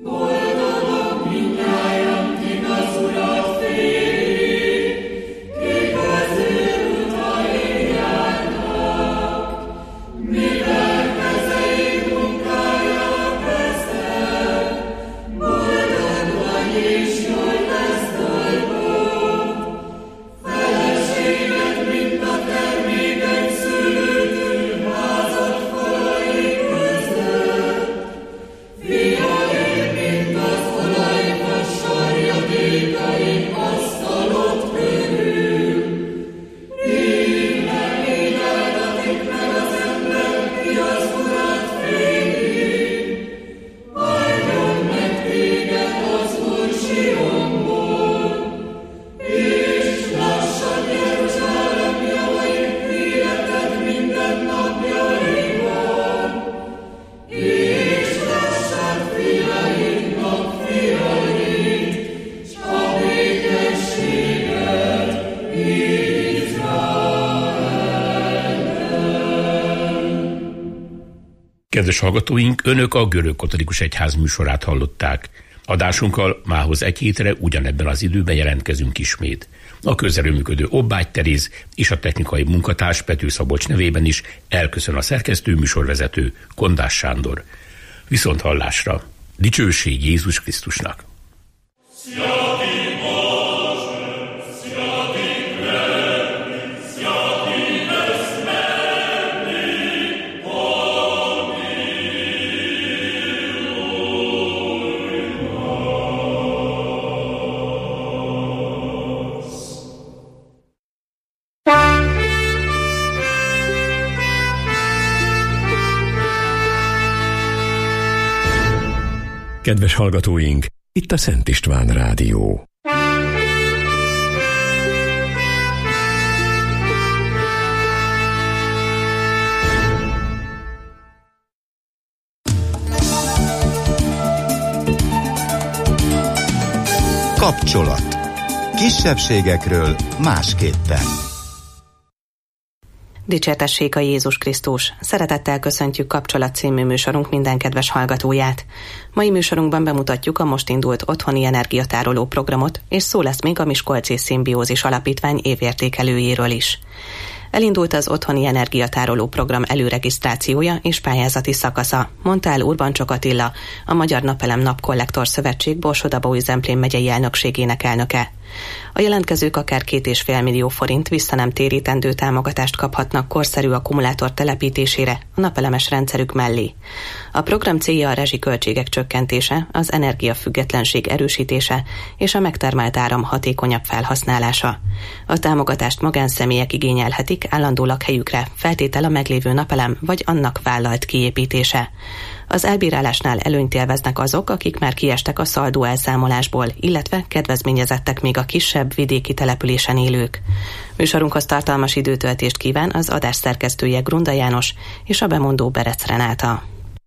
Kedves hallgatóink, önök a Görögkatolikus Egyház műsorát hallották. Adásunkkal mához egy hétre ugyanebben az időben jelentkezünk ismét. A közreműködő Obbágy Teréz és a technikai munkatárs Pető Szabolcs nevében is elköszön a szerkesztő műsorvezető Kondás Sándor. Viszont hallásra! Dicsőség Jézus Krisztusnak! Kedves hallgatóink, itt a Szent István Rádió. Kapcsolat. Kisebbségekről másképpen. Dicsértessék a Jézus Krisztus! Szeretettel köszöntjük Kapcsolat című műsorunk minden kedves hallgatóját. Mai műsorunkban bemutatjuk a most indult otthoni energiatároló programot, és szó lesz még a Miskolci Szimbiózis Alapítvány évértékelőjéről is. Elindult az otthoni energiatároló program előregisztrációja és pályázati szakasza, mondta el Urbancsok Attila, a Magyar Napelem Napkollektor Szövetség Borsod-Abaúj-Zemplén megyei elnökségének elnöke. A jelentkezők akár két és fél millió forint vissza nem térítendő támogatást kaphatnak korszerű akkumulátor telepítésére a napelemes rendszerük mellé. A program célja a rezsiköltségek csökkentése, az energiafüggetlenség erősítése és a megtermelt áram hatékonyabb felhasználása. A támogatást magánszemélyek igényelhetik állandó lakhelyükre, feltétel a meglévő napelem vagy annak vállalt kiépítése. Az elbírálásnál előnyt élveznek azok, akik már kiestek a szaldó elszámolásból, illetve kedvezményezettek még a kisebb vidéki településen élők. Műsorunkhoz tartalmas időtöltést kíván az adás szerkesztője Grunda János és a bemondó Berec Renáta.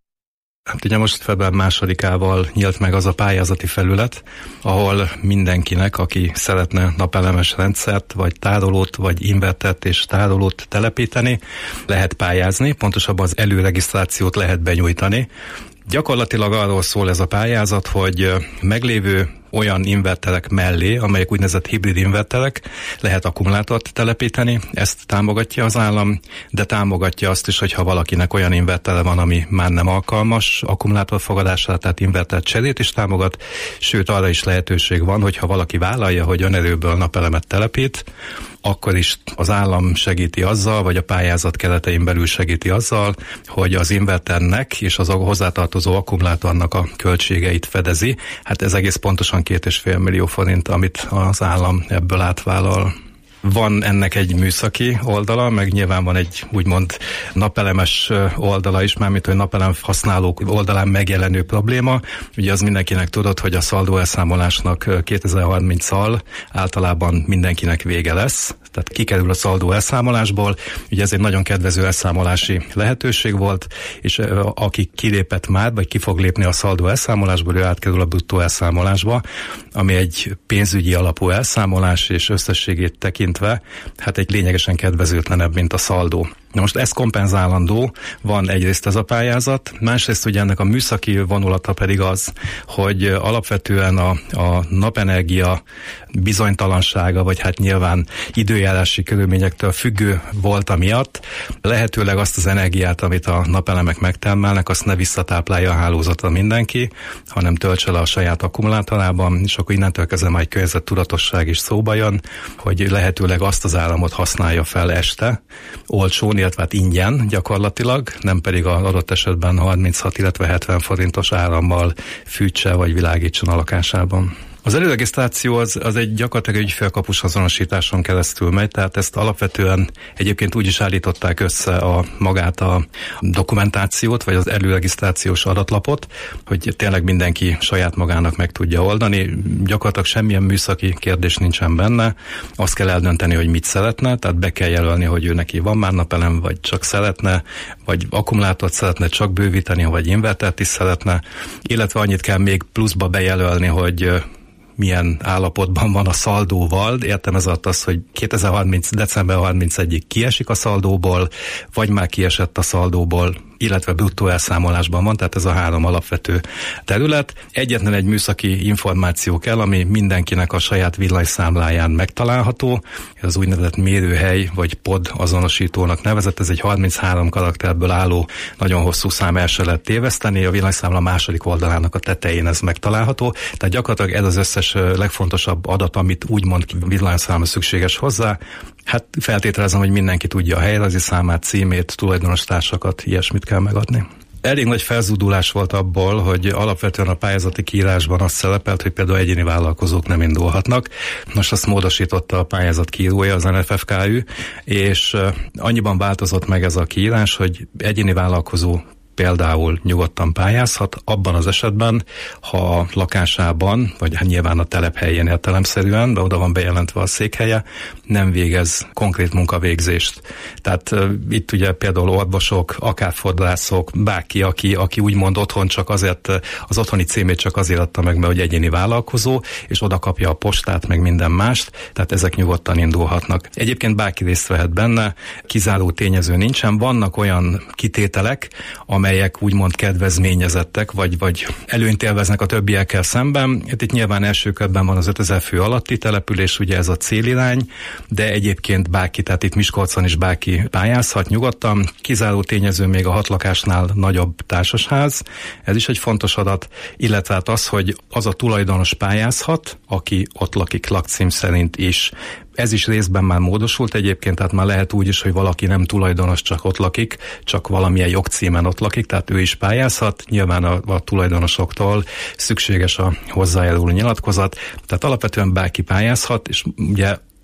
Hát ugye most február másodikával nyílt meg az a pályázati felület, ahol mindenkinek, aki szeretne napelemes rendszert, vagy tárolót, vagy invertert és tárolót telepíteni, lehet pályázni, pontosabban az előregisztrációt lehet benyújtani. Gyakorlatilag arról szól ez a pályázat, hogy meglévő olyan inverterek mellé, amelyek úgynevezett hibrid inverterek, lehet akkumulátort telepíteni, ezt támogatja az állam, de támogatja azt is, hogyha valakinek olyan invertere van, ami már nem alkalmas akkumulátorfogadásra, tehát inverter cserét is támogat, sőt arra is lehetőség van, hogyha valaki vállalja, hogy önerőből napelemet telepít, akkor is az állam segíti azzal, vagy a pályázat keretein belül segíti azzal, hogy az inverternek és az hozzátartozó akkumulátornak a költségeit fedezi. Hát ez egész pontosan két és fél millió forint, amit az állam ebből átvállal. Van ennek egy műszaki oldala, meg nyilván van egy úgymond napelemes oldala is, mármint hogy napelem használók oldalán megjelenő probléma. Ugye az mindenkinek tudod, hogy a szaldó elszámolásnak kétezer-harminccal általában mindenkinek vége lesz, tehát kikerül a szaldó elszámolásból. Ugye ez egy nagyon kedvező elszámolási lehetőség volt, és aki kilépett már, vagy ki fog lépni a szaldó elszámolásból, ő átkerül a bruttó elszámolásba, ami egy pénzügyi alapú elszámolás, és összességét tekintve, hát egy lényegesen kedvezőtlenebb, mint a szaldó. Na most ez kompenzálandó, van egyrészt ez a pályázat, másrészt ugye ennek a műszaki vonulata pedig az, hogy alapvetően a, a napenergia bizonytalansága, vagy hát nyilván időjárási körülményektől függő volt amiatt, lehetőleg azt az energiát, amit a napelemek megtermelnek, azt ne visszatáplálja a hálózatra mindenki, hanem töltse le a saját akkumulátorában, és akkor innentől kezdve már egy környezettudatosság is szóba jön, hogy lehetőleg azt az áramot használja fel este, olcsón, illetve hát ingyen gyakorlatilag, nem pedig az adott esetben harminchat, illetve hetven forintos árammal fűtse vagy világítson a lakásában. Az előregisztráció az, az egy gyakorlatilag ügyfélkapus azonosításon keresztül megy, tehát ezt alapvetően egyébként úgy is állították össze a magát a dokumentációt, vagy az előregisztrációs adatlapot, hogy tényleg mindenki saját magának meg tudja oldani. Gyakorlatilag semmilyen műszaki kérdés nincsen benne, azt kell eldönteni, hogy mit szeretne, tehát be kell jelölni, hogy ő neki van már napelem, vagy csak szeretne, vagy akkumulátort szeretne csak bővíteni, vagy invertert is szeretne, illetve annyit kell még pluszba bejelölni, hogy milyen állapotban van a szaldóval. Értem ez alatt az, hogy kétezer-harminc. december harmincegyedikéig kiesik a szaldóból, vagy már kiesett a szaldóból, illetve bruttó elszámolásban van, tehát ez a három alapvető terület. Egyetlen egy műszaki információ kell, ami mindenkinek a saját villanyszámláján megtalálható. Ez az úgynevezett mérőhely, vagy pod azonosítónak nevezett, ez egy harminchárom karakterből álló nagyon hosszú szám, el se lehet téveszteni, a villanyszámla második oldalának a tetején ez megtalálható. Tehát gyakorlatilag ez az összes legfontosabb adat, amit úgymond villanyszámla szükséges hozzá. Hát feltételezem, hogy mindenki tudja a helyrajzi számát, címét, tulajdonos-társakat, ilyesmit kell megadni. Elég nagy felzúdulás volt abból, hogy alapvetően a pályázati kiírásban azt szerepelt, hogy például egyéni vállalkozók nem indulhatnak. Most azt módosította a pályázat kiírója, az en ef ef ká ü, és annyiban változott meg ez a kiírás, hogy egyéni vállalkozó például nyugodtan pályázhat, abban az esetben, ha a lakásában, vagy hát nyilván a telephelyén értelemszerűen, de oda van bejelentve a székhelye, nem végez konkrét munkavégzést. Tehát uh, itt ugye például orvosok, akár fodrászok, bárki, aki, aki úgymond otthon csak azért, az otthoni címét csak azért adta meg, mert hogy egyéni vállalkozó, és oda kapja a postát, meg minden mást, tehát ezek nyugodtan indulhatnak. Egyébként bárki részt vehet benne, kizáró tényező nincsen, vannak olyan kitételek, amelyek úgymond kedvezményezettek, vagy, vagy előnyt élveznek a többiekkel szemben. Itt nyilván első körben van az ötezer fő alatti település, ugye ez a célirány, de egyébként bárki, tehát itt Miskolcon is bárki pályázhat nyugodtan. Kizáró tényező még a hat lakásnál nagyobb társasház, ez is egy fontos adat, illetve hát az, hogy az a tulajdonos pályázhat, aki ott lakik lakcím szerint is. Ez is részben már módosult egyébként, tehát már lehet úgy is, hogy valaki nem tulajdonos, csak ott lakik, csak valamilyen jogcímen ott lakik, tehát ő is pályázhat. Nyilván a, a tulajdonosoktól szükséges a hozzájáruló nyilatkozat, tehát alapvetően bárki pályázhat, és ugye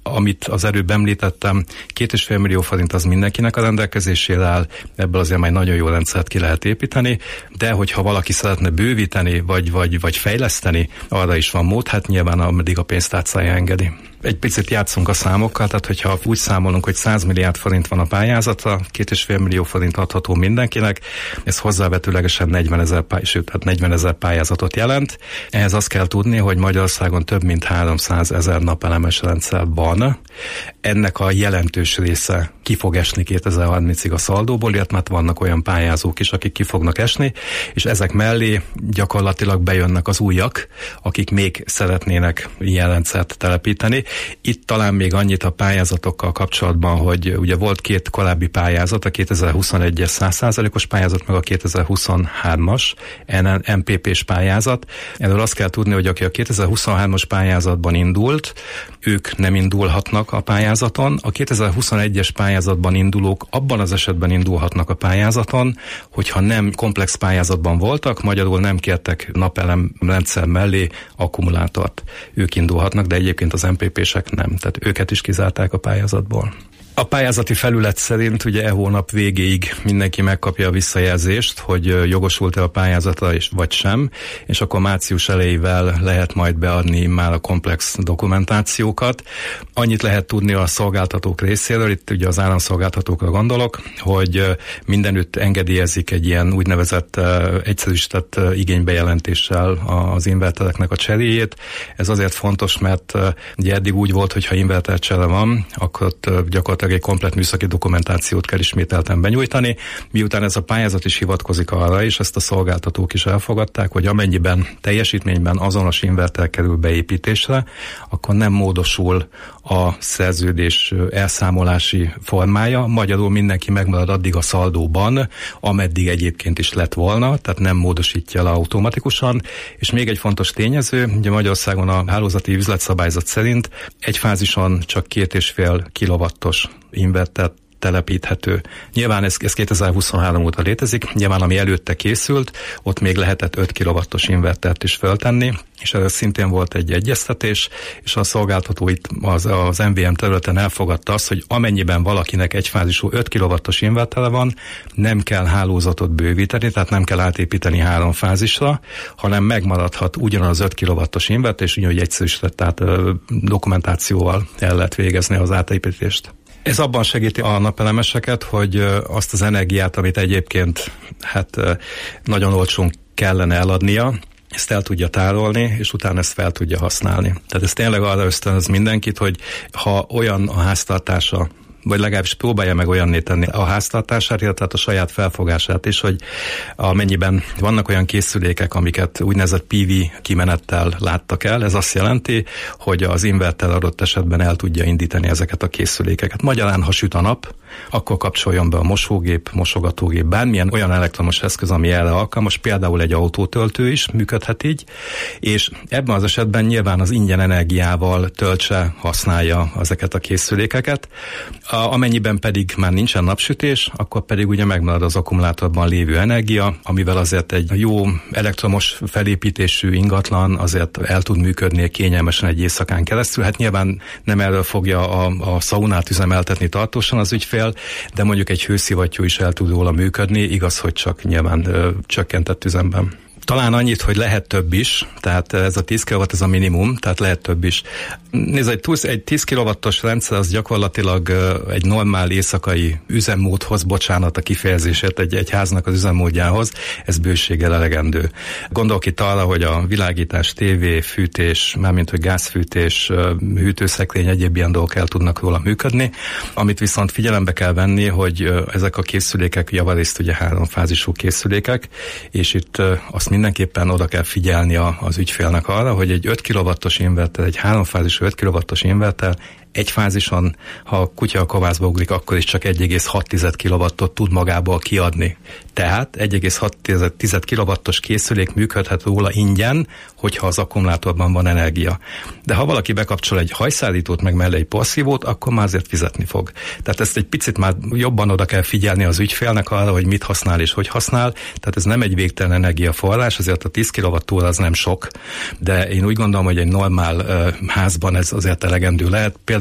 amit az előbb említettem, két és fél millió forint az mindenkinek a rendelkezésére áll, ebből azért majd nagyon jó rendszert ki lehet építeni, de hogyha valaki szeretne bővíteni, vagy, vagy, vagy fejleszteni, arra is van mód, hát nyilván ameddig a pénztárcája engedi. Egy picit játszunk a számokkal, tehát hogyha úgy számolunk, hogy száz milliárd forint van a pályázatra, két és fél millió forint adható mindenkinek, ez hozzávetőlegesen negyvenezer, sőt, tehát negyvenezer pályázatot jelent. Ehhez azt kell tudni, hogy Magyarországon több mint háromszázezer napelemes rendszer van. Ennek a jelentős része ki fog esni kétezer-harmincig a szaldóból, illetve mert vannak olyan pályázók is, akik ki fognak esni, és ezek mellé gyakorlatilag bejönnek az újak, akik még szeretnének ilyen rendszert telepíteni. Itt talán még annyit a pályázatokkal kapcsolatban, hogy ugye volt két korábbi pályázat, a kétezer-huszonegyes száz százalékos pályázat, meg a kétezer-huszonhármas em pé pés pályázat. Erről azt kell tudni, hogy aki a kétezer-huszonhármas pályázatban indult, ők nem indulhatnak a pályázaton. A kétezer-huszonegyes pályázatban indulók abban az esetben indulhatnak a pályázaton, hogyha nem komplex pályázatban voltak, magyarul nem kértek napelem rendszer mellé akkumulátort. Ők indulhatnak, de egyébként az em pé pések nem, tehát őket is kizárták a pályázatból. A pályázati felület szerint ugye e hónap végéig mindenki megkapja a visszajelzést, hogy jogosult-e a pályázatra és vagy sem, és akkor március elejével lehet majd beadni már a komplex dokumentációkat. Annyit lehet tudni a szolgáltatók részéről, itt ugye az államszolgáltatókra gondolok, hogy mindenütt engedélyezik egy ilyen úgynevezett egyszerűsített igénybejelentéssel az invertereknek a cseréjét. Ez azért fontos, mert ugye eddig úgy volt, hogy ha invertercsere van, akkor gyakorlatilag egy komplett műszaki dokumentációt kell ismételten benyújtani, miután ez a pályázat is hivatkozik arra, és ezt a szolgáltatók is elfogadták, hogy amennyiben teljesítményben azonos inverter kerül beépítésre, akkor nem módosul a szerződés elszámolási formája, magyarul mindenki megmarad addig a szaldóban, ameddig egyébként is lett volna, tehát nem módosítja le automatikusan, és még egy fontos tényező, ugye Magyarországon a hálózati üzletszabályzat szerint egy fázison csak két és fél kilowattos invertert telepíthető. Nyilván ez, ez kétezer-huszonhárom óta létezik, nyilván ami előtte készült, ott még lehetett öt kilowattos invertert is föltenni, és erről szintén volt egy egyeztetés, és a szolgáltató itt az, az em vé em területen elfogadta azt, hogy amennyiben valakinek egyfázisú öt kilowattos invertere van, nem kell hálózatot bővíteni, tehát nem kell átépíteni három fázisra, hanem megmaradhat ugyanaz öt kilowattos inverter, és ugyanúgy egyszerűsített, tehát dokumentációval el lehet végezni az átépítést. Ez abban segíti a napelemeseket, hogy azt az energiát, amit egyébként hát nagyon olcsón kellene eladnia, ezt el tudja tárolni, és utána ezt fel tudja használni. Tehát ez tényleg arra ösztönöz mindenkit, hogy ha olyan a háztartása, vagy legalábbis próbálja meg olyanné tenni a háztartását, illetve a saját felfogását is, hogy amennyiben vannak olyan készülékek, amiket úgynevezett pé vé kimenettel láttak el, ez azt jelenti, hogy az inverter adott esetben el tudja indítani ezeket a készülékeket. Magyarán, ha süt a nap, akkor kapcsoljon be a mosógép, mosogatógép, bármilyen olyan elektromos eszköz, ami erre alkalmas, például egy autótöltő is működhet így, és ebben az esetben nyilván az ingyen energiával töltse, használja ezeket a készülékeket. Amennyiben pedig már nincsen napsütés, akkor pedig ugye megmarad az akkumulátorban lévő energia, amivel azért egy jó elektromos felépítésű ingatlan azért el tud működni kényelmesen egy éjszakán keresztül. Hát nyilván nem erről fogja a, a szaunát üzemeltetni tartósan az ügyfél, de mondjuk egy hőszivattyú is el tud róla működni, igaz, hogy csak nyilván ö, csökkentett üzemben. Talán annyit, hogy lehet több is, tehát ez a tíz kilowatt, ez a minimum, tehát lehet több is. Nézd, egy, egy tíz kilowattos rendszer az gyakorlatilag egy normál éjszakai üzemmódhoz, bocsánat a kifejezését, egy, egy háznak az üzemmódjához, ez bőséggel elegendő. Gondolok itt arra, hogy a világítás, tévé, fűtés, mármint hogy gázfűtés, hűtőszekrény, egyéb ilyen dolgok el tudnak róla működni. Amit viszont figyelembe kell venni, hogy ezek a készülékek javarészt ugye háromfázisú készülékek, és itt azt mindenképpen oda kell figyelni az ügyfélnek arra, hogy egy öt kilowattos inverter, egy háromfázisú öt kilowattos inverter egy fázison, ha a kutya a kovászba ugrik, akkor is csak egy egész hat kilowattot tud magából kiadni. Tehát egy egész hat kilowattos készülék működhet róla ingyen, hogyha az akkumulátorban van energia. De ha valaki bekapcsol egy hajszállítót, meg mellé egy porszívót, akkor már azért fizetni fog. Tehát ezt egy picit már jobban oda kell figyelni az ügyfélnek arra, hogy mit használ és hogy használ. Tehát ez nem egy végtelen energiaforrás, azért a tíz kilowattúra az nem sok, de én úgy gondolom, hogy egy normál uh, házban ez azért elegendő lehet. Például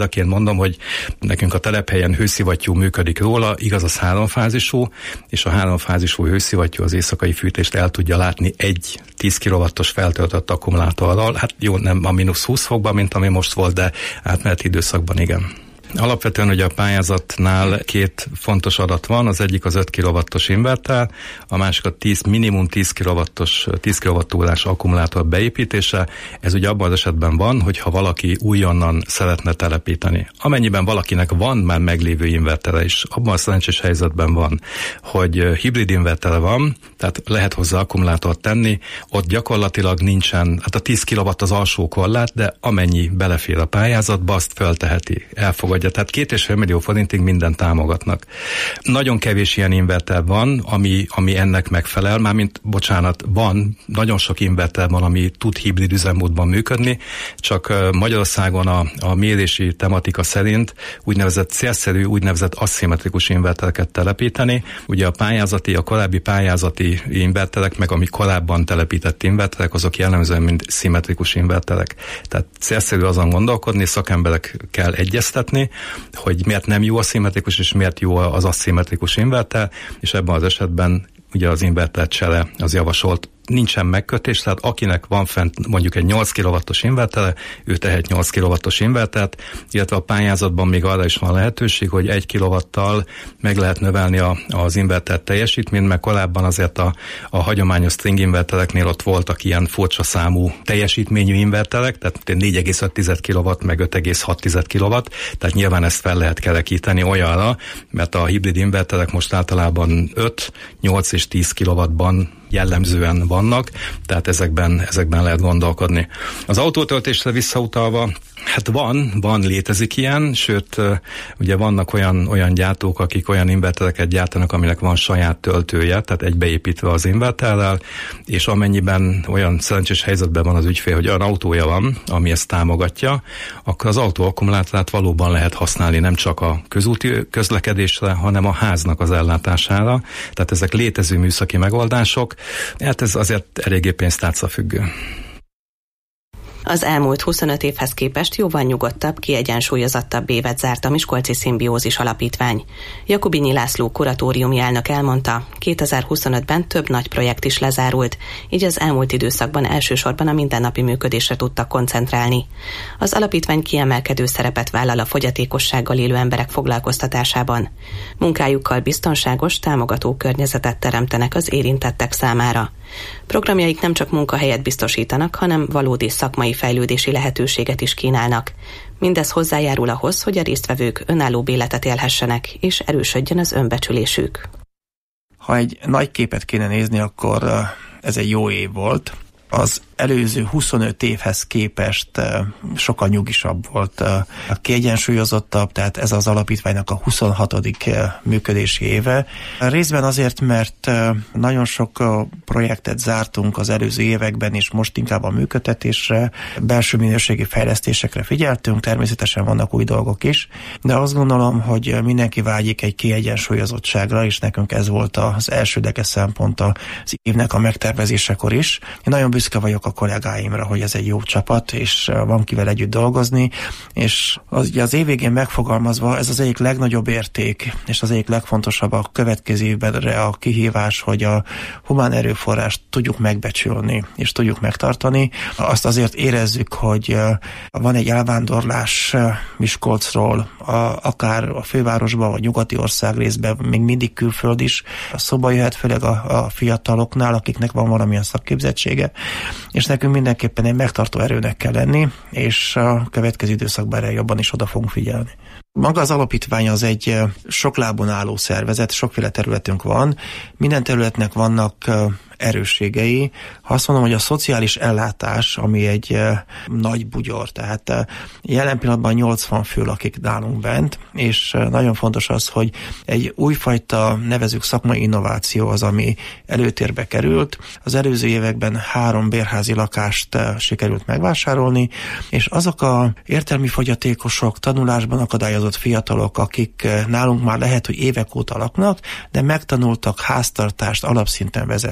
példaként mondom, hogy nekünk a telephelyen hőszivattyú működik róla, igaz az háromfázisú, és a háromfázisú hőszivattyú az éjszakai fűtést el tudja látni egy tíz kilowattos feltöltött akkumulátorral. Hát jó, nem a mínusz húsz fokban, mint ami most volt, de átmeneti időszakban igen. Alapvetően ugye a pályázatnál két fontos adat van, az egyik az öt kilowattos inverter, a másik a tíz, minimum tíz kilowattos, tíz kilowattórás akkumulátor beépítése. Ez ugye abban az esetben van, hogyha valaki újonnan szeretne telepíteni. Amennyiben valakinek van már meglévő invertere is, abban a szerencsés helyzetben van, hogy hibrid invertere van, tehát lehet hozzá akkumulátort tenni, ott gyakorlatilag nincsen, hát a tíz kilowatt az alsó korlát, de amennyi belefér a pályázatba, azt felteheti, elfogadja. Tehát két és fél millió forintig mindent támogatnak. Nagyon kevés ilyen inverter van, ami, ami ennek megfelel, mármint, bocsánat, van, nagyon sok inverter van, ami tud hibrid üzemmódban működni, csak Magyarországon a, a mérési tematika szerint úgynevezett célszerű, úgynevezett aszimmetrikus invertereket telepíteni. Ugye a pályázati, a korábbi pályázati inverterek, meg ami korábban telepített inverterek, azok jellemzően mind szimmetrikus inverterek. Tehát célszerű azon gondolkodni, szakemberekkel egyeztetni, hogy miért nem jó a szimmetrikus, és miért jó az aszimmetrikus inverter, és ebben az esetben ugye az inverter csere az javasolt. Nincsen megkötés, tehát akinek van fent mondjuk egy nyolc kilowattos invertere, ő tehet nyolc kilowattos invertert, illetve a pályázatban még arra is van lehetőség, hogy egy kilowattal meg lehet növelni a, az inverter teljesítményt, mert korábban azért a, a hagyományos string invertereknél ott voltak ilyen furcsa számú teljesítményű inverterek, tehát négy egész öt kilowatt, meg öt egész hat kilowatt, tehát nyilván ezt fel lehet kerekíteni olyanra, mert a hibrid inverterek most általában öt, nyolc és tíz kilowattban jellemzően vannak, tehát ezekben, ezekben lehet gondolkodni. Az autótöltésre visszautalva, hát van, van, létezik ilyen, sőt, ugye vannak olyan, olyan gyártók, akik olyan invertereket gyártanak, aminek van saját töltője, tehát egybeépítve az inverterrel, és amennyiben olyan szerencsés helyzetben van az ügyfél, hogy olyan autója van, ami ezt támogatja, akkor az autó akkumulátorát valóban lehet használni nem csak a közúti közlekedésre, hanem a háznak az ellátására. Tehát ezek létező műszaki megoldások. Hát ez azért eléggé pénztárca függő. Az elmúlt huszonöt évhez képest jóval nyugodtabb, kiegyensúlyozottabb évet zárt a Miskolci Szimbiózis Alapítvány. Jakubinyi László kuratóriumi elnök elmondta, kétezer-huszonötben több nagy projekt is lezárult, így az elmúlt időszakban elsősorban a mindennapi működésre tudtak koncentrálni. Az alapítvány kiemelkedő szerepet vállal a fogyatékossággal élő emberek foglalkoztatásában. Munkájukkal biztonságos, támogató környezetet teremtenek az érintettek számára. Programjaik nem csak munkahelyet biztosítanak, hanem valódi szakmai fejlődési lehetőséget is kínálnak. Mindez hozzájárul ahhoz, hogy a résztvevők önálló életet élhessenek, és erősödjön az önbecsülésük. Ha egy nagy képet kéne nézni, akkor ez egy jó év volt. Az előző huszonöt évhez képest sokkal nyugisabb volt, kiegyensúlyozottabb, tehát ez az alapítványnak a huszonhatodik működési éve. Részben azért, mert nagyon sok projektet zártunk az előző években, és most inkább a működtetésre, belső minőségi fejlesztésekre figyeltünk, természetesen vannak új dolgok is, de azt gondolom, hogy mindenki vágyik egy kiegyensúlyozottságra, és nekünk ez volt az elsődleges szempont az évnek a megtervezésekor is. Én nagyon büszke vagyok a kollégáimra, hogy ez egy jó csapat, és van kivel együtt dolgozni, és az, az év végén megfogalmazva ez az egyik legnagyobb érték, és az egyik legfontosabb a következő évbenre a kihívás, hogy a humán erőforrást tudjuk megbecsülni, és tudjuk megtartani. Azt azért érezzük, hogy van egy elvándorlás Miskolcról, akár a fővárosban, vagy nyugati országrészben, még mindig külföld is szóba jöhet, főleg a, a fiataloknál, akiknek van valamilyen szakképzettsége, és nekünk mindenképpen egy megtartó erőnek kell lenni, és a következő időszakban erre jobban is oda fogunk figyelni. Maga az alapítvány az egy sok lábon álló szervezet, sokféle területünk van, minden területnek vannak erősségei. Ha azt mondom, hogy a szociális ellátás, ami egy uh, nagy bugyor, tehát uh, jelen pillanatban nyolcvan fő lakik nálunk bent, és uh, nagyon fontos az, hogy egy újfajta, nevezük szakmai innováció az, ami előtérbe került. Az előző években három bérházi lakást uh, sikerült megvásárolni, és azok a értelmi fogyatékosok, tanulásban akadályozott fiatalok, akik uh, nálunk már lehet, hogy évek óta laknak, de megtanultak háztartást alapszinten vezetni. Tehát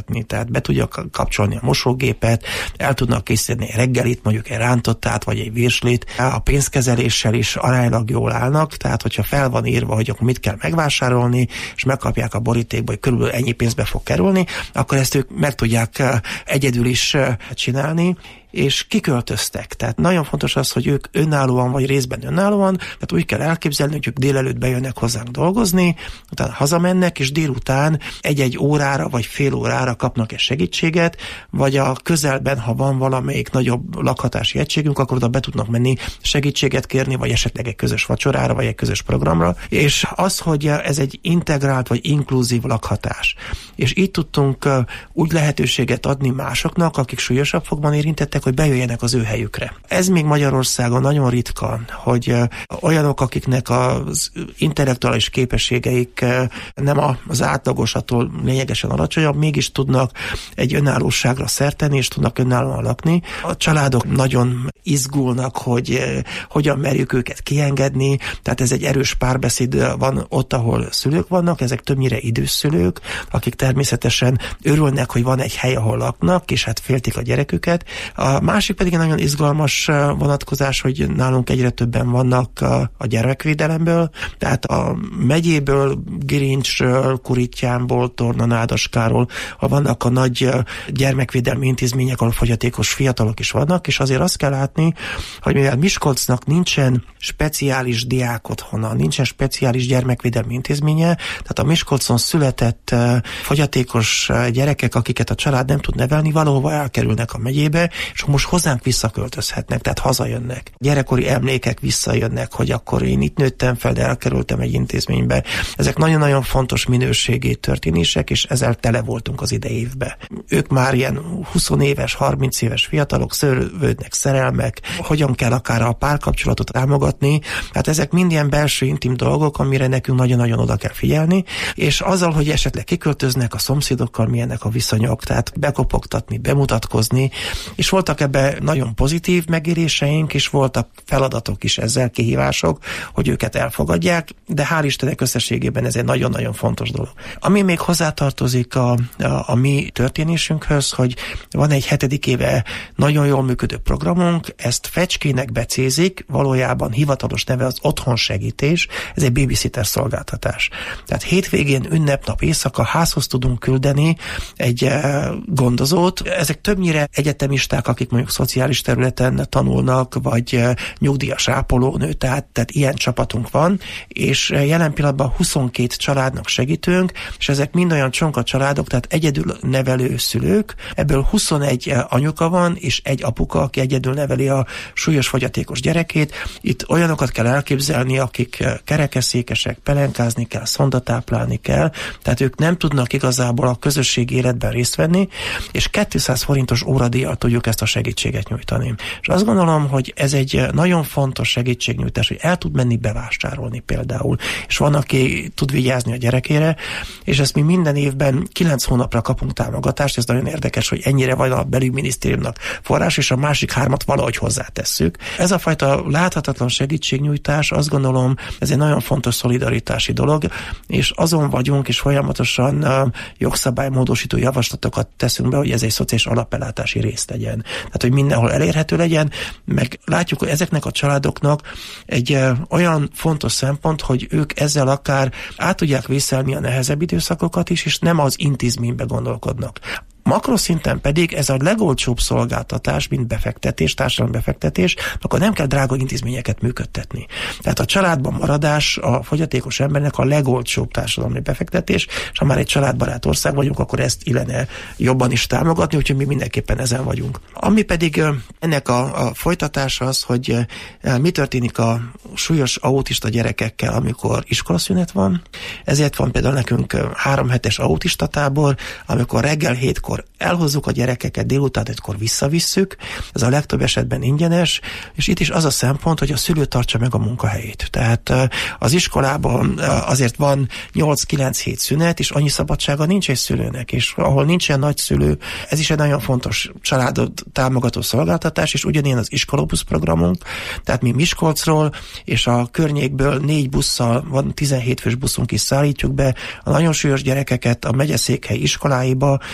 tehát be tudja kapcsolni a mosógépet, el tudnak készíteni egy reggelit, mondjuk egy rántottát, vagy egy virslit. A pénzkezeléssel is aránylag jól állnak, tehát hogyha fel van írva, hogy akkor mit kell megvásárolni, és megkapják a borítékba, hogy körülbelül ennyi pénzbe fog kerülni, akkor ezt ők meg tudják egyedül is csinálni, és kiköltöztek. Tehát nagyon fontos az, hogy ők önállóan, vagy részben önállóan, tehát úgy kell elképzelni, hogy ők délelőtt bejönnek hozzánk dolgozni, utána hazamennek, és délután egy-egy órára, vagy fél órára kapnak egy segítséget, vagy a közelben, ha van valamelyik nagyobb lakhatási egységünk, akkor oda be tudnak menni segítséget kérni, vagy esetleg egy közös vacsorára, vagy egy közös programra. És az, hogy ez egy integrált, vagy inkluzív lakhatás. És így tudtunk úgy lehetőséget adni másoknak, akik súlyosabb fogban érintettek, hogy bejöjjenek az ő helyükre. Ez még Magyarországon nagyon ritka, hogy olyanok, akiknek az intellektuális képességeik nem az átlagosattól lényegesen alacsonyabb, mégis tudnak egy önállóságra szert tenni, és tudnak önállóan lakni. A családok nagyon izgulnak, hogy hogyan merjük őket kiengedni, tehát ez egy erős párbeszéd van ott, ahol szülők vannak, ezek többnyire idős szülők, akik természetesen örülnek, hogy van egy hely, ahol laknak, és hát féltik a gyereküket. A másik pedig egy nagyon izgalmas vonatkozás, hogy nálunk egyre többen vannak a, a gyermekvédelemből, tehát a megyéből, Girincsről, Kurityánból, Tornanádaskáról, ha vannak a nagy gyermekvédelmi intézmények, ahol fogyatékos fiatalok is vannak, és azért azt kell látni, hogy mivel Miskolcnak nincsen speciális diák otthona, nincsen speciális gyermekvédelmi intézménye, tehát a Miskolcon született fogyatékos gyerekek, akiket a család nem tud nevelni, valahova elkerülnek a megyébe, és most hozzánk visszaköltözhetnek, tehát hazajönnek. Gyerekkori emlékek visszajönnek, hogy akkor én itt nőttem fel, de elkerültem egy intézménybe. Ezek nagyon-nagyon fontos minőségi történések, és ezzel tele voltunk az idei évben. Ők már ilyen húsz éves, harminc éves fiatalok, szövődnek szerelmek, hogyan kell akár a párkapcsolatot támogatni. Hát ezek mind ilyen belső intim dolgok, amire nekünk nagyon-nagyon oda kell figyelni, és azzal, hogy esetleg kiköltöznek a szomszédokkal, milyenek a viszonyok, tehát bekopogtatni, bemutatkozni, és voltak ebben nagyon pozitív megéréseink, és voltak feladatok is ezzel, kihívások, hogy őket elfogadják, de hál' Istennek összességében ez egy nagyon-nagyon fontos dolog. Ami még hozzátartozik a, a, a mi történésünkhöz, hogy van egy hetedik éve nagyon jól működő programunk, ezt fecskének becézik, valójában hivatalos neve az otthonsegítés, ez egy babysitter szolgáltatás. Tehát hétvégén, ünnepnap, éjszaka házhoz tudunk küldeni egy gondozót. Ezek többnyire egyetemisták, akik mondjuk szociális területen tanulnak, vagy nyugdíjas ápolónő, tehát, tehát ilyen csapatunk van, és jelen pillanatban huszonkét családnak segítünk, és ezek mind olyan csonka családok, tehát egyedül nevelő szülők, ebből huszonegy anyuka van, és egy apuka, aki egyedül neveli a súlyos fogyatékos gyerekét. Itt olyanokat kell elképzelni, akik kerekesszékesek, pelenkázni kell, szondatáplálni kell, tehát ők nem tudnak igazából a közösségi életben részt venni, és kétszáz forintos óradíjjal tudjuk ezt a segítséget nyújtani. És azt gondolom, hogy ez egy nagyon fontos segítségnyújtás, hogy el tud menni bevásárolni például, és van, aki tud vigyázni a gyerekére, és ezt mi minden évben kilenc hónapra kapunk támogatást, ez nagyon érdekes, hogy ennyire van a belügyminisztériumnak forrás, és a másik hármat valahogy hozzátesszük. Ez a fajta láthatatlan segítségnyújtás, azt gondolom, ez egy nagyon fontos szolidaritási dolog, és azon vagyunk, és folyamatosan jogszabálymódosító javaslatokat teszünk be, hogy ez egy szociális alapellátási rész legyen. Tehát, hogy mindenhol elérhető legyen, meg látjuk, hogy ezeknek a családoknak egy olyan fontos szempont, hogy ők ezzel akár át tudják vészelni a nehezebb időszakokat is, és nem az intézménybe gondolkodnak. Makroszinten pedig ez a legolcsóbb szolgáltatás, mint befektetés, társadalmi befektetés, akkor nem kell drága intézményeket működtetni. Tehát a családban maradás a fogyatékos embernek a legolcsóbb társadalmi befektetés, és ha már egy családbarát ország vagyunk, akkor ezt illene jobban is támogatni, úgyhogy mi mindenképpen ezen vagyunk. Ami pedig ennek a, a folytatása az, hogy mi történik a súlyos autista gyerekekkel, amikor iskolaszünet van. Ezért van például nekünk három hetes autista tábor, amikor reggel hétkor elhozzuk a gyerekeket, délután ötkor visszavisszük, ez a legtöbb esetben ingyenes, és itt is az a szempont, hogy a szülő tartsa meg a munkahelyét. Tehát az iskolában azért van nyolc-kilenc hét szünet, és annyi szabadsága nincs egy szülőnek, és ahol nincsen nagyszülő, ez is egy nagyon fontos családot támogató szolgáltatás, és ugyanilyen az iskolabusz programunk, tehát mi Miskolcról és a környékből négy busszal, van tizenhét fős buszunk is, szállítjuk be a nagyon súlyos gyerekeket a megyeszékhely iskoláiba, és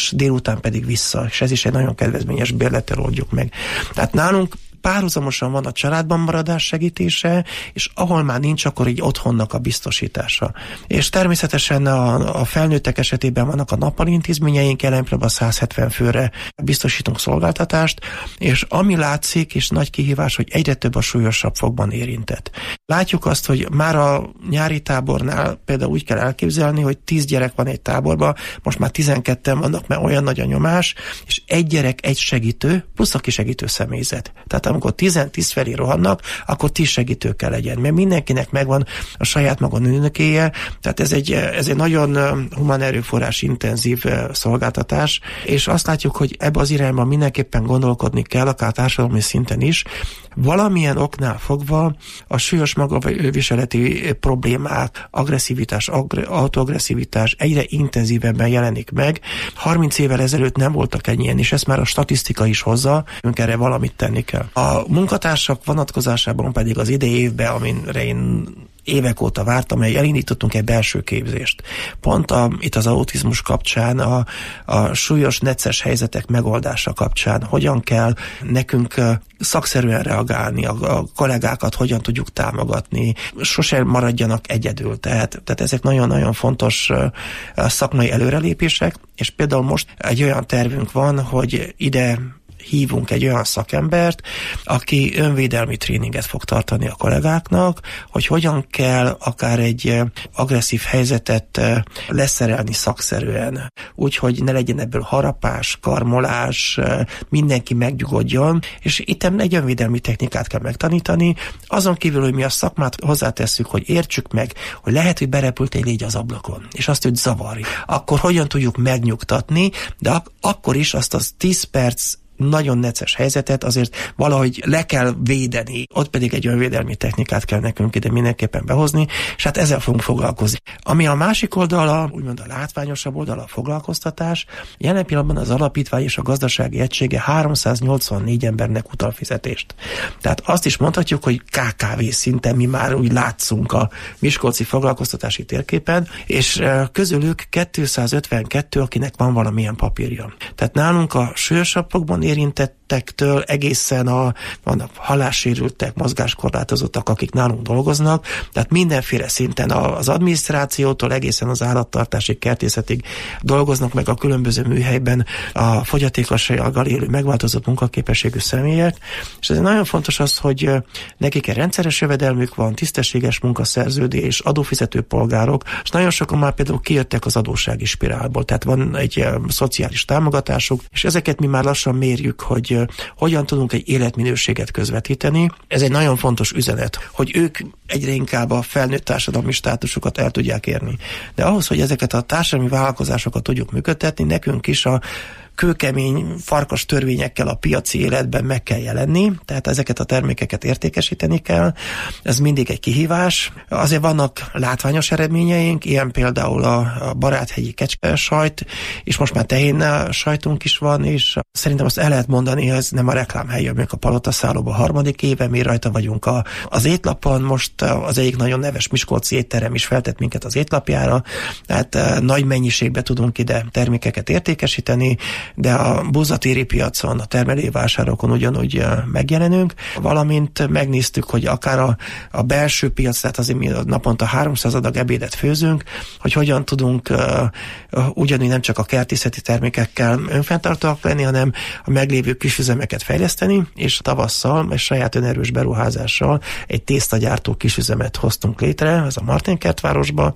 és délután pedig vissza, és ez is egy nagyon kedvezményes bérlettel oldjuk meg. Tehát nálunk párhuzamosan van a családban maradás segítése, és ahol már nincs, akkor így otthonnak a biztosítása. És természetesen a, a felnőttek esetében vannak a nappali intézményeink, jelen pillanatban száz hetven főre biztosítunk szolgáltatást, és ami látszik, és nagy kihívás, hogy egyre több a súlyosabb fogban érintett. Látjuk azt, hogy már a nyári tábornál például úgy kell elképzelni, hogy tíz gyerek van egy táborban, most már tizenketten vannak, mert olyan nagy a nyomás, és egy gyerek, egy segítő, plusz a kisegítő személyzet. Tehát amikor tíz felé rohannak, akkor tíz segítő kell legyen, mert mindenkinek megvan a saját maga nőnökéje, tehát ez egy, ez egy nagyon humán erőforrás intenzív szolgáltatás, és azt látjuk, hogy ebbe az irányban mindenképpen gondolkodni kell, akár társadalmi szinten is, valamilyen oknál fogva a súlyos magaviseleti problémák, agresszivitás, agre, autoagresszivitás egyre intenzívebben jelenik meg. harminc évvel ezelőtt nem voltak ennyien, és ezt már a statisztika is hozza, önk erre valamit tenni kell. A munkatársak vonatkozásában pedig az idei évben, amire én évek óta vártam, hogy elindítottunk egy belső képzést. Pont a, itt az autizmus kapcsán, a, a súlyos necces helyzetek megoldása kapcsán, hogyan kell nekünk szakszerűen reagálni, a, a kollégákat hogyan tudjuk támogatni, sosem maradjanak egyedül. Tehát, tehát ezek nagyon-nagyon fontos szakmai előrelépések, és például most egy olyan tervünk van, hogy ide hívunk egy olyan szakembert, aki önvédelmi tréninget fog tartani a kollégáknak, hogy hogyan kell akár egy agresszív helyzetet leszerelni szakszerűen, úgyhogy ne legyen ebből harapás, karmolás, mindenki megnyugodjon, és itt egy önvédelmi technikát kell megtanítani, azon kívül, hogy mi a szakmát hozzátesszük, hogy értsük meg, hogy lehet, hogy berepült egy légy az ablakon, és azt őt zavarja. Akkor hogyan tudjuk megnyugtatni, de ak- akkor is azt az tíz perc nagyon necces helyzetet azért valahogy le kell védeni. Ott pedig egy önvédelmi technikát kell nekünk ide mindenképpen behozni, és hát ezzel fogunk foglalkozni. Ami a másik oldala, úgymond a látványosabb oldala, a foglalkoztatás, jelen pillanatban az alapítvány és a gazdasági egysége háromszáznyolcvannégy embernek utal fizetést. Tehát azt is mondhatjuk, hogy ká ká vé szinten mi már úgy látszunk a miskolci foglalkoztatási térképen, és közülük kétszázötvenkettő, akinek van valamilyen papírja. Tehát nálunk a súlyosabb fogban érintettektől egészen a, vannak hallássérültek, mozgáskorlátozottak, akik nálunk dolgoznak, tehát mindenféle szinten az adminisztrációtól egészen az állattartásig, kertészetig dolgoznak meg a különböző műhelyben a fogyatékossággal élő megváltozott munkaképességű személyek, és ez nagyon fontos az, hogy nekik egy rendszeres jövedelmük van, tisztességes munkaszerződés, adófizető polgárok, és nagyon sokan már például kijöttek az adóssági spirálból, tehát van egy szociális támogatásuk, és ezeket mi már lassan mérjük, hogy hogyan tudunk egy életminőséget közvetíteni. Ez egy nagyon fontos üzenet, hogy ők egyre inkább a felnőtt társadalmi státusokat el tudják érni. De ahhoz, hogy ezeket a társadalmi vállalkozásokat tudjuk működtetni, nekünk is a kőkemény farkas törvényekkel a piaci életben meg kell jelenni, tehát ezeket a termékeket értékesíteni kell, ez mindig egy kihívás. Azért vannak látványos eredményeink, ilyen például a baráthegyi kecske sajt, és most már tehén sajtunk is van, és szerintem azt el lehet mondani, hogy ez nem a reklámhely, amelyek a Palotaszállóban harmadik éve, mi rajta vagyunk a, az étlapon, most az egyik nagyon neves miskolci étterem is feltett minket az étlapjára, tehát nagy mennyiségben tudunk ide termékeket értékesíteni, de a búzatéri piacon, a termelői vásárokon ugyanúgy megjelenünk, valamint megnéztük, hogy akár a, a belső piac, tehát azért mi naponta háromszáz adag ebédet főzünk, hogy hogyan tudunk uh, ugyanúgy nem csak a kertészeti termékekkel önfenntartóak lenni, hanem a meglévő kisüzemeket fejleszteni, és tavasszal egy saját önerős beruházással egy tésztagyártó kisüzemet hoztunk létre, ez a Marténkertvárosban,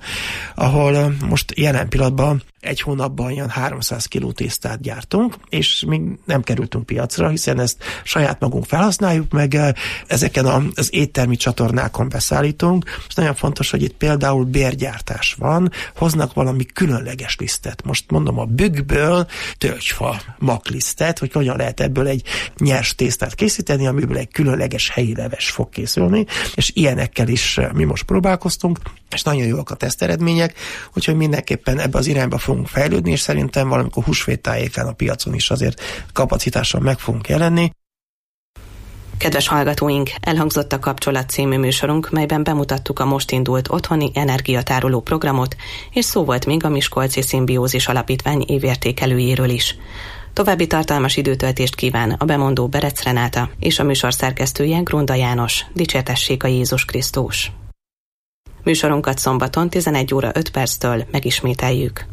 ahol most jelen pillanatban egy hónapban ilyen háromszáz kiló tésztát gyártunk, és még nem kerültünk piacra, hiszen ezt saját magunk felhasználjuk, meg ezeken az éttermi csatornákon beszállítunk, és nagyon fontos, hogy itt például bérgyártás van, hoznak valami különleges lisztet. Most mondom a bükkből tölgyfa maklisztet, hogy hogyan lehet ebből egy nyers tésztát készíteni, amiből egy különleges helyi leves fog készülni, és ilyenekkel is mi most próbálkoztunk, és nagyon jók a teszteredmények, úgyhogy mindenképpen ebbe az irányba fogunk fejlődni, és szerintem valamikor húsvét tájékán a piacon is azért kapacitással meg fogunk jelenni. Kedves hallgatóink, elhangzott a Kapcsolat című műsorunk, melyben bemutattuk a most indult otthoni energiatároló programot, és szó volt még a Miskolci Szimbiózis Alapítvány évértékelőjéről is. További tartalmas időtöltést kíván a bemondó Berec Renáta és a műsor szerkesztője Grunda János. Dicsértessék a Jézus Krisztus! Műsorunkat szombaton tizenegy óra öt perctől megismételjük.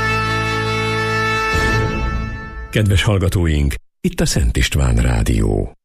Kedves hallgatóink, itt a Szent István Rádió.